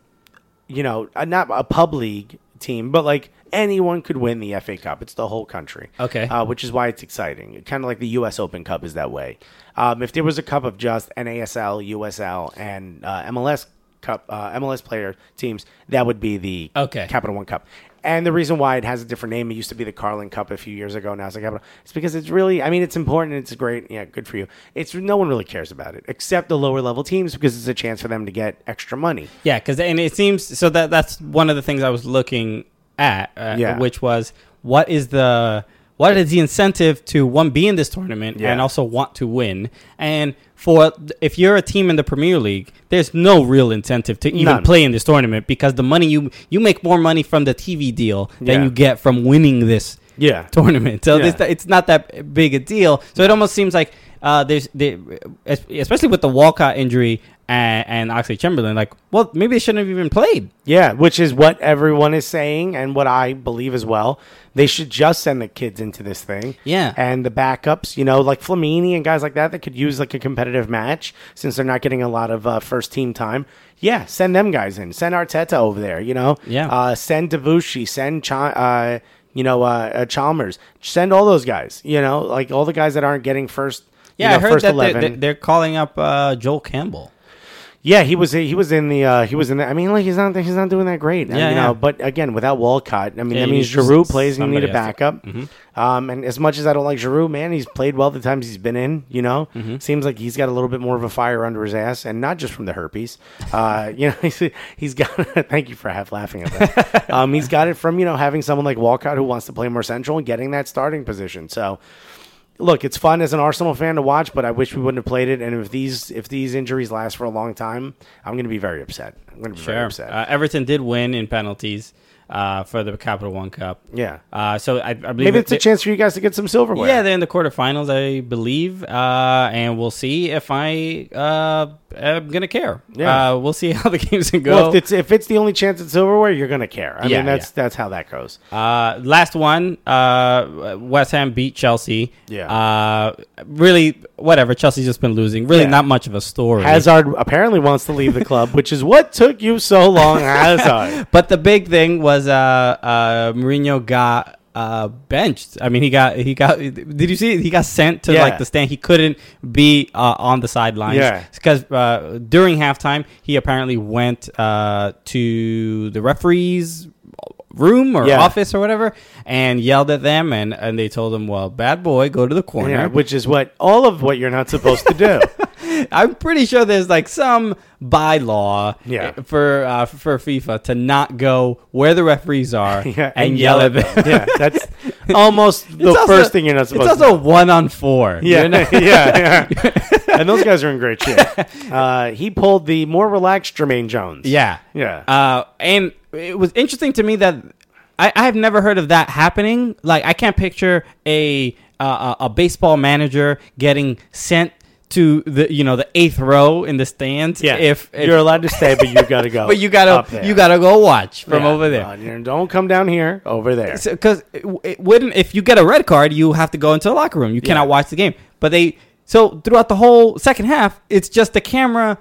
you know, uh, not a pub league team, but like anyone could win the F A Cup. It's the whole country. Okay. Uh, which is why it's exciting. Kind of like the U S Open Cup is that way. Um, if there was a cup of just N A S L, U S L, and uh, M L S Cup, uh, M L S player teams, that would be the Okay. Capital One Cup. And the reason why it has a different name, it used to be the Carling Cup a few years ago. Now it's the Capital. It's because it's really, I mean, it's important. It's great. Yeah, good for you. It's no one really cares about it except the lower level teams because it's a chance for them to get extra money. Yeah, because and it seems so that that's one of the things I was looking at, uh, Yeah. which was what is the what is the incentive to one be in this tournament Yeah. and also want to win? And for if you're a team in the Premier League, there's no real incentive to even None. play in this tournament because the money you you make more money from the T V deal than Yeah. you get from winning this Yeah. tournament. So Yeah. this, it's not that big a deal. So it almost seems like uh, there's, they, especially with the Walcott injury and, and Oxlade Chamberlain, like, well, maybe they shouldn't have even played. Yeah, which is what everyone is saying and what I believe as well. They should just send the kids into this thing. Yeah. And the backups, you know, like Flamini and guys like that that could use like a competitive match since they're not getting a lot of uh, first team time. Yeah, send them guys in. Send Arteta over there, you know. Yeah. Uh, send Debussy. Send, Ch- uh, you know, uh, uh, Chalmers. Send all those guys, you know, like all the guys that aren't getting first, Yeah, you know, I heard first that they're, eleven. they're- they're calling up uh, Joel Campbell. Yeah, he was he was in the uh, he was in the, I mean, like he's not he's not doing that great. Yeah, you yeah. know. But again, without Walcott, I mean, Yeah, that you means need Giroud s- plays and you need a somebody else. backup. Mm-hmm. Um, and as much as I don't like Giroud, man, he's played well the times he's been in. You know, Mm-hmm. seems like he's got a little bit more of a fire under his ass, and not just from the herpes. Uh, you know, he's, he's got. Thank you for half laughing at that. um, he's got it from you know having someone like Walcott who wants to play more central and getting that starting position. So. Look, it's fun as an Arsenal fan to watch, but I wish we wouldn't have played it. And if these if these injuries last for a long time, I'm going to be very upset. I'm going to be very Sure. upset. Uh, Everton did win in penalties uh, for the Capital One Cup. yeah, Uh, so I, I believe maybe it's they- a chance for you guys to get some silverware. Yeah, they're in the quarterfinals, I believe, uh, and we'll see if I uh, am gonna care. Yeah. uh, we'll see how the games can go. Well, if it's if it's the only chance at silverware, you're going to care. I Yeah, mean, that's yeah. that's how that goes. Uh, last one, uh, West Ham beat Chelsea. Yeah. Uh, really, whatever. Chelsea's just been losing. Really, Yeah. not much of a story. Hazard apparently wants to leave the club, which is what took you so long, Hazard. But the big thing was uh, uh, Mourinho got uh, benched. I mean, he got he got. Did you see? It? He got sent to Yeah. like the stand. He couldn't be uh, on the sidelines. Yeah. because uh, during halftime he apparently went uh, to the referees' room or Yeah. office or whatever and yelled at them, and and they told him, "Well, bad boy, go to the corner." Yeah, which is what all of what you're not supposed to do. I'm pretty sure there's like some bylaw Yeah. for uh, for FIFA to not go where the referees are Yeah, and, yell at them. yeah, that's almost the It's also- first thing you're not supposed It's to do. also one on four. Yeah, you know? yeah, yeah. And those guys are in great shape. Uh, he pulled the more relaxed Jermaine Jones. yeah, Yeah. Uh, and it was interesting to me that I, I have never heard of that happening. Like, I can't picture a uh, a a baseball manager getting sent to the you know the eighth row in the stands. Yeah, if, if you're allowed to stay, but you gotta go. but you gotta up there. you gotta go watch from Yeah, over there. well, you don't come down here, over there. Because it, it wouldn't if you get a red card, you have to go into the locker room. You Yeah. cannot watch the game. But they so throughout the whole second half, it's just the camera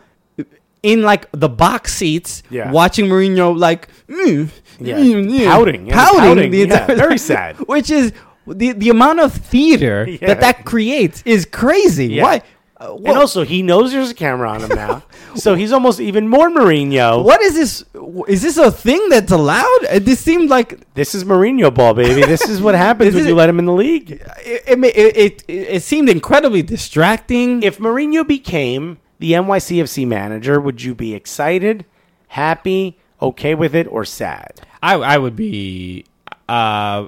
in like the box seats, Yeah. watching Mourinho like mm, Yeah. mm, mm, Pouting, yeah, pouting, pouting, the yeah, entire very time. sad. Which is the the amount of theater Yeah. that that creates is crazy. Yeah. Why? Uh, And what, also, he knows there's a camera on him now, so he's almost even more Mourinho. what is this? Is this a thing that's allowed? Uh, This seemed like This is Mourinho ball, baby. This is what happens This when is- you let him in the league. it. It, ma- it, it, it seemed incredibly distracting. If Mourinho became the N Y C F C manager, would you be excited, happy, okay with it, or sad? I I would be uh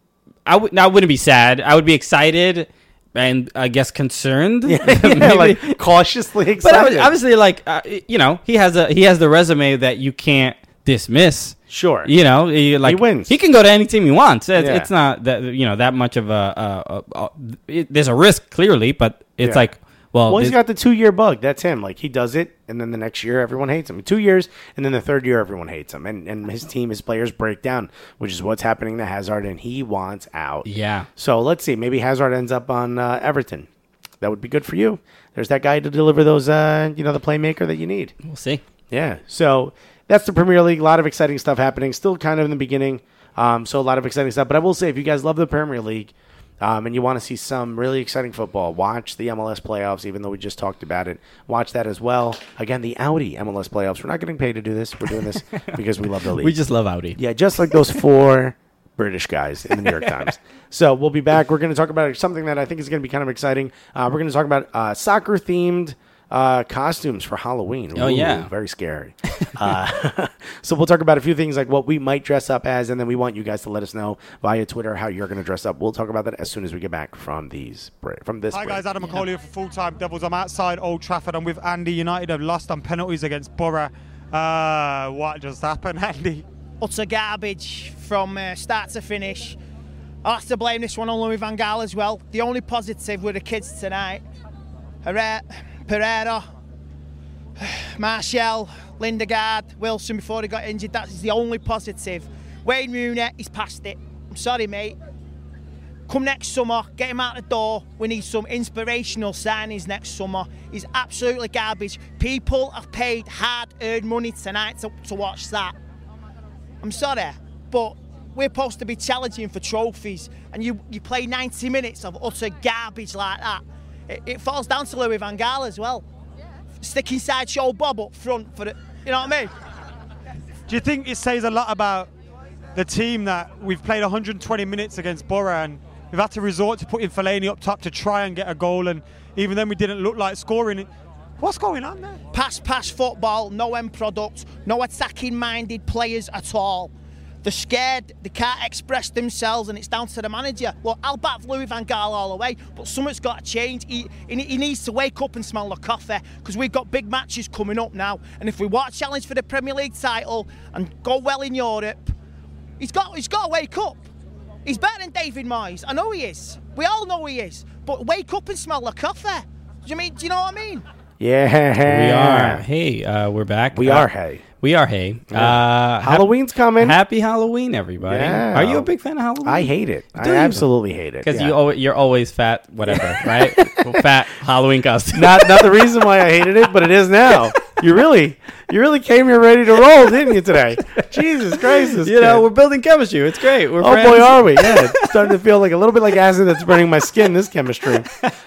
I would I wouldn't be sad. I would be excited and I guess concerned. Yeah, Maybe. like cautiously but excited. I was, obviously like uh, you know, he has a he has the resume that you can't dismiss. Sure. You know, he, like He wins. He can go to any team he wants. It's, Yeah. it's not that you know that much of a, a, a, a it, there's a risk clearly, but it's Yeah. like well, Well, he's this- got the two-year bug. That's him. Like, he does it, and then the next year, everyone hates him. Two years, and then the third year, everyone hates him. And, and his team, his players break down, which is what's happening to Hazard, and he wants out. yeah. So let's see. Maybe Hazard ends up on uh, Everton. That would be good for you. There's that guy to deliver those, uh, you know, the playmaker that you need. We'll see. Yeah. So that's the Premier League. A lot of exciting stuff happening. Still kind of in the beginning. Um, so a lot of exciting stuff. But I will say, if you guys love the Premier League um, and you want to see some really exciting football, watch the M L S playoffs, even though we just talked about it. Watch that as well. Again, the Audi M L S playoffs. We're not getting paid to do this. We're doing this because we love the league. We just love Audi. Yeah, just like those four British guys in the New York Times. So we'll be back. We're going to talk about something that I think is going to be kind of exciting. Uh, we're going to talk about uh, soccer-themed uh, costumes for Halloween. Oh, Ooh, yeah. Very scary. uh, so we'll talk about a few things like what we might dress up as, and then we want you guys to let us know via Twitter how you're going to dress up. We'll talk about that as soon as we get back from these break, from this Hi break. guys, Adam McCauley here for Full Time Devils. I'm outside Old Trafford. I'm with Andy. United have lost on penalties against Borough. Uh, what just happened, Andy? Utter garbage from uh, start to finish. I'll have to blame this one on Louis van Gaal as well. The only positive were the kids tonight. Herrera, Pereira, Martial, Lindegaard, Wilson before he got injured. That's the only positive. Wayne Rooney, he's past it. I'm sorry, mate. Come next summer, get him out the door. We need some inspirational signings next summer. He's absolutely garbage. People have paid hard-earned money tonight to, to watch that. I'm sorry, but we're supposed to be challenging for trophies, and you, you play ninety minutes of utter garbage like that. It, it falls down to Louis van Gaal as well. Stick inside show Bob up front for the, you know what I mean? Do you think it says a lot about the team that we've played one hundred twenty minutes against Borough and we've had to resort to putting Fellaini up top to try and get a goal, and even then we didn't look like scoring it? What's going on there? Pass, pass football, no end product, no attacking-minded players at all. They're scared, they can't express themselves, and it's down to the manager. Look, I'll back Louis van Gaal all the way, but something's got to change. He, he, he needs to wake up and smell the coffee, because we've got big matches coming up now. And if we want to challenge for the Premier League title and go well in Europe, he's got, he's got to wake up. He's better than David Moyes. I know he is. We all know he is. But wake up and smell the coffee. Do you mean? Do you know what I mean? Yeah. We are. Hey, uh, we're back. We Uh, are, hey. We are. Hey. Uh, Halloween's coming. Happy Halloween, everybody. Yeah. Are you a big fan of Halloween? I hate it. I Do you? absolutely hate it. Because yeah. you always, you're always fat, whatever, right? Fat Halloween costume. not not the reason why I hated it, but it is now. You really, you really came here ready to roll, didn't you today? Jesus Christ, this You know, kid. we're building chemistry. It's great. We're Oh friends. boy, are we? Yeah, it's starting to feel like a little bit like acid that's burning my skin. This chemistry.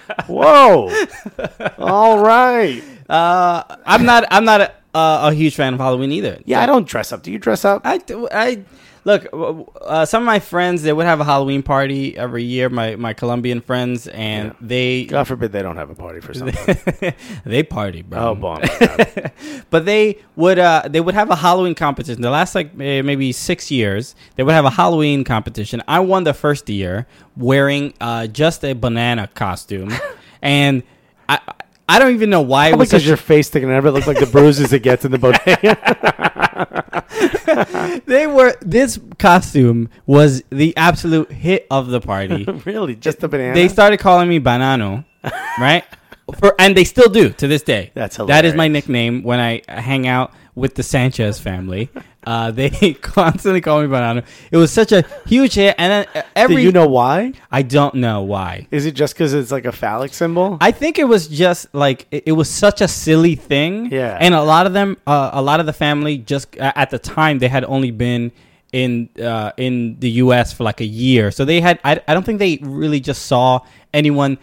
Whoa. All right. Uh, I'm not. I'm not a, uh, a huge fan of Halloween either. Yeah, I don't dress up. Do you dress up? I, do- I look. Uh, some of my friends, they would have a Halloween party every year. My my Colombian friends, and Yeah. they God forbid they don't have a party for something. they party, bro. Oh, boy. my God. But they would uh they would have a Halloween competition. The last like eh, maybe six years, they would have a Halloween competition. I won the first year wearing uh just a banana costume, and I I don't even know why it Probably was because such your face sticking out of it looked like the bruises it gets in the bodega. they were this costume was the absolute hit of the party. Really, just the banana. They started calling me Banano, right? For and they still do to this day. That's That is my hilarious. nickname when I hang out with the Sanchez family. Uh, they constantly call me Banana. It was such a huge hit, and then uh, every Do you know why? I don't know why. Is it just because it's like a phallic symbol? I think it was just like it, it was such a silly thing. Yeah. And a lot of them, uh, a lot of the family, just uh, at the time they had only been in uh, in the U S for like a year, so they had. I, I don't think they really just saw anyone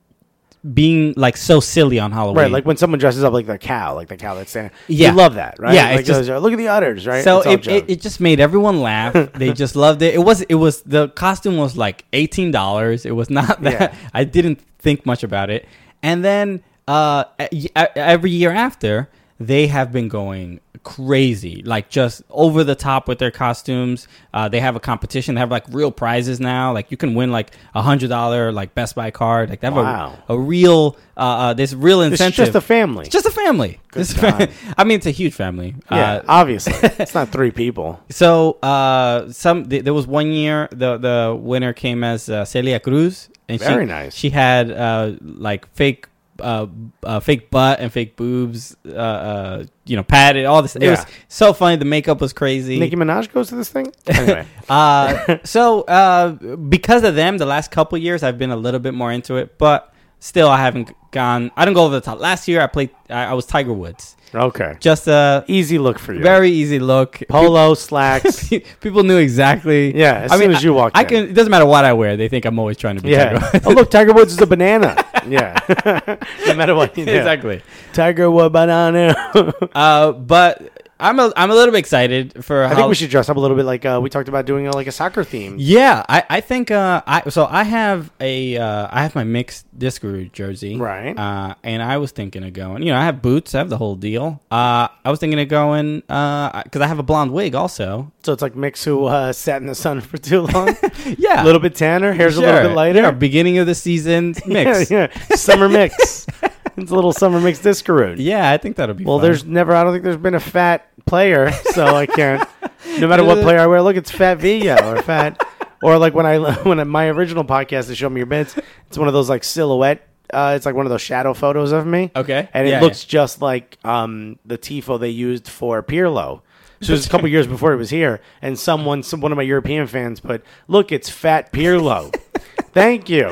being like so silly on Halloween. Right, like when someone dresses up like the cow, like the cow that's standing. Yeah. You love that, right? Yeah, like it's just- those are- look at the udders, right? So It's all it, it, joke. it just made everyone laugh. They just loved it. It was it was the costume was like eighteen dollars. It was not that. Yeah. I didn't think much about it. And then uh, e- every year after, they have been going crazy, like just over the top with their costumes. Uh, they have a competition. They have like real prizes now. Like you can win like a hundred dollar like Best Buy card. Like they have Wow. a, a real uh, uh, this real It's incentive. just a family. It's just a family. This is God. I mean, it's a huge family. yeah, Uh, obviously. It's not three people. so uh, some th- there was one year the the winner came as uh, Celia Cruz, and Very she, nice. She had uh, like fake uh, uh, fake butt and fake boobs, uh, uh, you know, padded. All this. It Yeah. was so funny. The makeup was crazy. Nicki Minaj goes to this thing? Anyway. Uh, so uh, because of them, the last couple years I've been a little bit more into it, but still I haven't gone. I don't go over the top. Last year I played. I, I was Tiger Woods. Okay. Just a Easy look for you. very easy look. Polo, slacks. People knew exactly. Yeah, as soon as you walked I, I in. can. It doesn't matter what I wear. They think I'm always trying to be. Tiger Yeah. Woods. Oh, look, Tiger Woods is a banana. Yeah. No matter what you do. Exactly. Tiger Wood banana. Uh, but I'm a I'm a little bit excited for. I how, think we should dress up a little bit like uh, we talked about doing uh, like a soccer theme. Yeah, I I think uh I so I have a uh I have my mixed Discaroo jersey, Right. Uh, and I was thinking of going. You know, I have boots. I have the whole deal. Uh, I was thinking of going. Uh, because I have a blonde wig also. So it's like Mix who uh, sat in the sun for too long. Yeah, A little bit tanner, hair's a little Sure. bit lighter. Yeah, beginning of the season mix. Yeah, yeah. Summer mix. It's a little summer mix Discaroo. Yeah, I think that'll be Well, fun. there's never, I don't think there's been a fat player, so I can't. No matter what player I wear, look, it's Fat Villa or Fat. Or like when I, when I, my original podcast is Show Me Your Bits, it's one of those like silhouette, uh, it's like one of those shadow photos of me. Okay. And it Yeah, looks just like um, the tifo they used for Pirlo. So it was a couple years before it was here, and someone, some, one of my European fans put, look, it's Fat Pirlo. Thank you.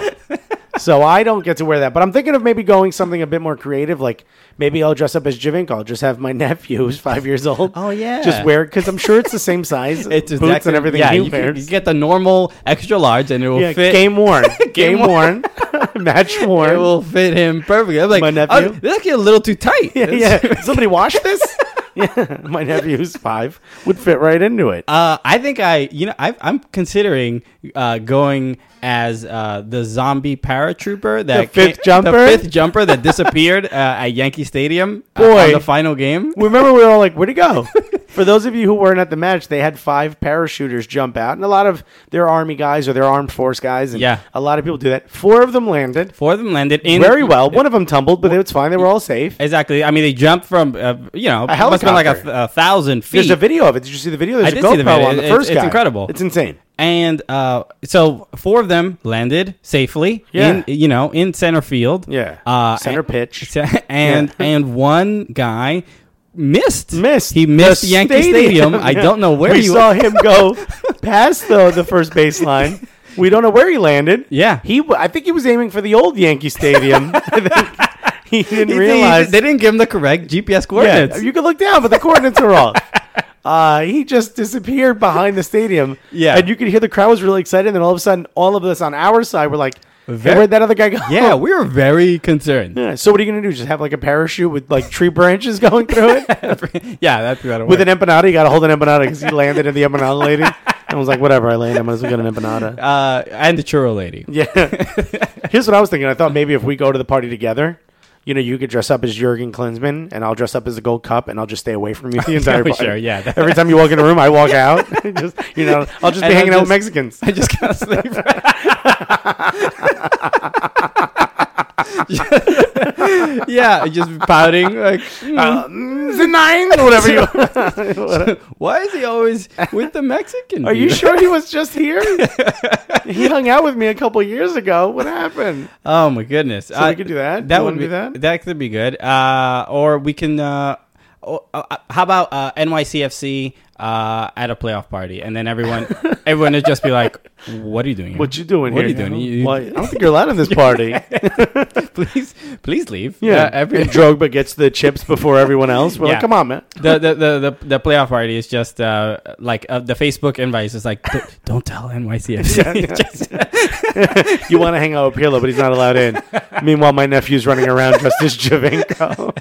So I don't get to wear that, but I'm thinking of maybe going something a bit more creative. Like maybe I'll dress up as Javinko. I'll just have my nephew, who's five years old. Oh, yeah. just wear it because I'm sure it's the same size. It's boots exactly, and everything. Yeah, he you, can, wears. you get the normal extra large, and it will yeah, fit. game worn, game, Game worn, match worn. It will fit him perfectly. I'm like, My nephew? oh, this is actually a little too tight. yeah, yeah. Somebody wash this. Yeah, my nephew, who's five, would fit right into it. Uh, I think I, you know, I, I'm considering uh, going as uh, the zombie paratrooper that The fifth came- jumper? the fifth jumper that disappeared uh, at Yankee Stadium uh, Boy. on the final game. Remember, we were all like, where'd he go? For those of you who weren't at the match, they had five parachuters jump out, and a lot of their Army guys or their armed force guys, and Yeah. a lot of people do that. Four of them landed Four of them landed in very well. One of them tumbled, but it was fine. They were all safe. Exactly. I mean, they jumped from uh, you know, A must have been like a, helicopter. th- a thousand feet. There's a video of it. Did you see the video? There's I a did see GoPro the video. on the It's- first it's guy. incredible. It's insane. And uh, so four of them landed safely Yeah. in you know in center field. Yeah. Uh, Center and, pitch. And Yeah. and one guy missed. Missed. He missed Yankee Stadium. I Yeah. don't know where we he saw was. him go past the the first baseline. We don't know where he landed. Yeah. He. w- I think he was aiming for the old Yankee Stadium. I think he didn't He- he- realize. they didn't give him the correct G P S Yeah, coordinates. you can look down, but the coordinates are off. Uh, he just disappeared behind the stadium. Yeah. And you could hear the crowd was really excited. And then all of a sudden, all of us on our side were like, hey, Very- where'd that other guy go? Yeah, we were very concerned. Yeah, so what are you going to do? Just have like a parachute with like tree branches going through it? Yeah, that's what it With an empanada? You got to hold an empanada because he landed in the empanada lady. And I was like, whatever, I landed. I might as well get an empanada. uh, and the churro lady. Yeah. Here's what I was thinking. I thought maybe if we go to the party together, you know, you could dress up as Jurgen Klinsmann, and I'll dress up as the Gold Cup, and I'll just stay away from you the entire party. Sure, yeah. Every time you walk in a room, I walk out. just, you know, I'll just be And hanging I'll out with just- Mexicans. I just can't sleep. Yeah, just pouting like. Uh, mm, the nine, or whatever you. Why is he always with the Mexican? Are you dude? sure he was just here? He hung out with me a couple years ago. What happened? Oh my goodness! So we could do that? That You would wanna be do that? That could be good. Uh, or we can. Uh, oh, uh, how about uh, N Y C F C uh, at a playoff party, and then everyone, everyone would just be like, "What are you doing? Here? What you doing What here? are you doing? You- Well, I don't think you're allowed in this party. please, please leave." Yeah, Uh, every and Drogba gets the chips before everyone else. We're Yeah. like, come on, man. the, the, the, the, the playoff party is just uh, like uh, the Facebook invite is like, "Don't- don't tell N Y C F C. Just- You want to hang out with Pirlo, but he's not allowed in. Meanwhile, my nephew's running around dressed as Javinko.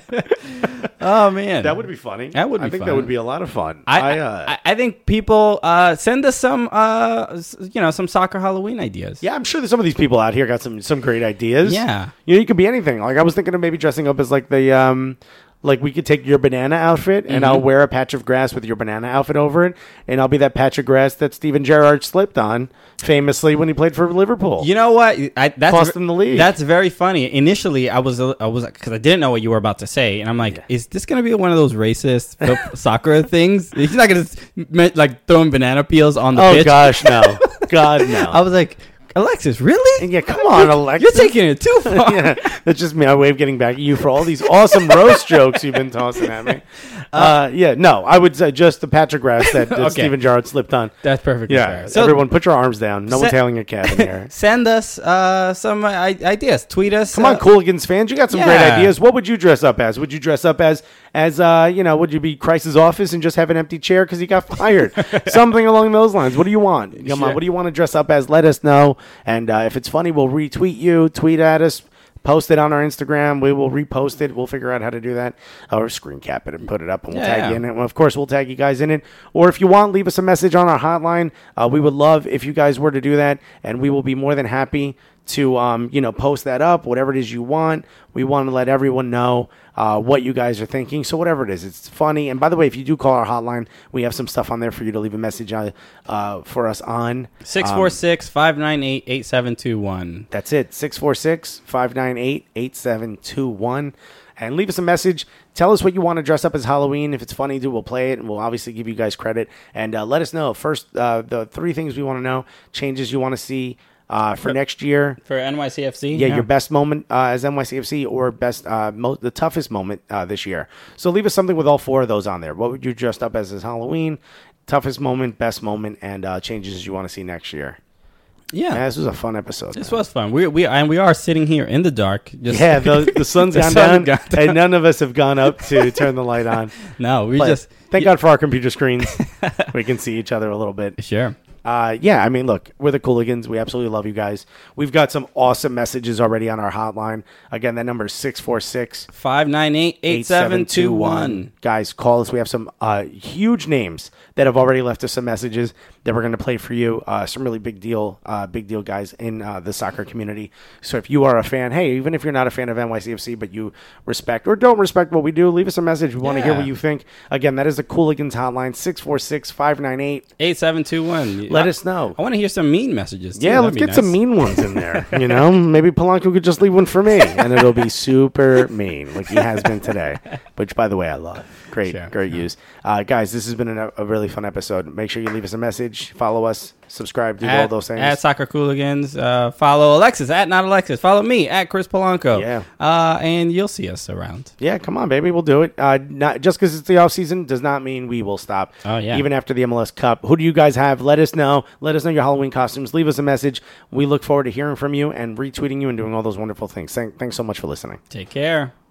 oh man, That would be funny. That would I be think fun. that would be a lot of fun. I, I, uh, I, I think people uh, send us some uh, s- you know some soccer Halloween ideas. yeah, I'm sure that some of these people out here got some some great ideas. Yeah. you know, you could be anything. Like I was thinking of maybe dressing up as like the um, like we could take your banana outfit and I'll wear a patch of grass with your banana outfit over it, and I'll be that patch of grass that Steven Gerrard slipped on famously when he played for Liverpool. You know what? I, that's Cost them the league. That's very funny. Initially, I was I was because I didn't know what you were about to say, and I'm like, is this going to be one of those racist fo- soccer things? He's not going to like throwing banana peels on the oh pitch. gosh, no, God no. I was like, Alexis, really? yeah, come on, Alexis. You're taking it too far. Yeah, that's just my way of getting back at you for all these awesome roast jokes you've been tossing at me. Uh, yeah, no, I would say just the patch of grass that, that Okay. Steven Gerrard slipped on. That's perfectly Yeah, fair. So everyone put your arms down. No Se- one's hailing a cab in here. send us uh, some I- ideas. Tweet us. Come on, uh, Cooligans fans, you got some great yeah. ideas. What would you dress up as? Would you dress up as, as uh, you know, would you be Christ's office and just have an empty chair because he got fired? Something along those lines. What do you want? Come Sure. on, what do you want to dress up as? Let us know. And uh, if it's funny, we'll retweet you, tweet at us, post it on our Instagram. We will repost it. We'll figure out how to do that. Or screen cap it and put it up, and we'll Yeah. tag you in it. And of course, we'll tag you guys in it. Or if you want, leave us a message on our hotline. Uh, we would love if you guys were to do that, and we will be more than happy to um, you know, post that up, whatever it is you want. We want to let everyone know uh, what you guys are thinking. So whatever it is, it's funny. And by the way, if you do call our hotline, we have some stuff on there for you to leave a message on, uh, for us on. six four six, five nine eight, eight seven two one. That's it, six four six, five nine eight, eight seven two one. And leave us a message. Tell us what you want to dress up as Halloween. If it's funny, dude, we'll play it, and we'll obviously give you guys credit. And uh, let us know. First, uh, the three things we want to know, changes you want to see uh, for next year. For N Y C F C? Yeah, your best moment uh, as N Y C F C, or best, uh, mo- the toughest moment uh, this year. So leave us something with all four of those on there. What would you dress up as as Halloween? Toughest moment, best moment, and uh, changes you want to see next year. Yeah. Yeah, this was a fun episode. This man. was fun. We we and we are sitting here in the dark. Just Yeah, the, the sun's The gone, sun down, has gone down. and none of us have gone up to turn the light on. no, we But just thank God for our computer screens. We can see each other a little bit. sure. Uh, yeah, I mean, look, we're the Cooligans. We absolutely love you guys. We've got some awesome messages already on our hotline. Again, that number is six four six, five nine eight, eight seven two one. Guys, call us. We have some uh, huge names that have already left us some messages that we're going to play for you. Uh, some really big deal, uh, big deal guys in uh, the soccer community. So if you are a fan, hey, even if you're not a fan of N Y C F C, but you respect or don't respect what we do, leave us a message. We want to hear Yeah. what you think. Again, that is the Cooligans hotline, six four six, five nine eight, eight seven two one. Let us know. I want to hear some mean messages. Too. Yeah, That'd let's be get nice. some mean ones in there. You know, maybe Polanco could just leave one for me, and it'll be super mean, like he has been today. Which, by the way, I love. Great, Sure, great use, uh, guys. This has been a, a really fun episode. Make sure you leave us a message, follow us, subscribe, do all At, those things. at Soccer Cooligans. Uh, follow Alexis at not Alexis. Follow me at Chris Polanco. Yeah. Uh, and you'll see us around. Yeah, come on, baby, we'll do it. Uh, not just because it's the off season does not mean we will stop. Oh, yeah. Even after the M L S Cup. Who do you guys have? Let us know. Let us know your Halloween costumes. Leave us a message. We look forward to hearing from you and retweeting you and doing all those wonderful things. Thank, thanks so much for listening. Take care.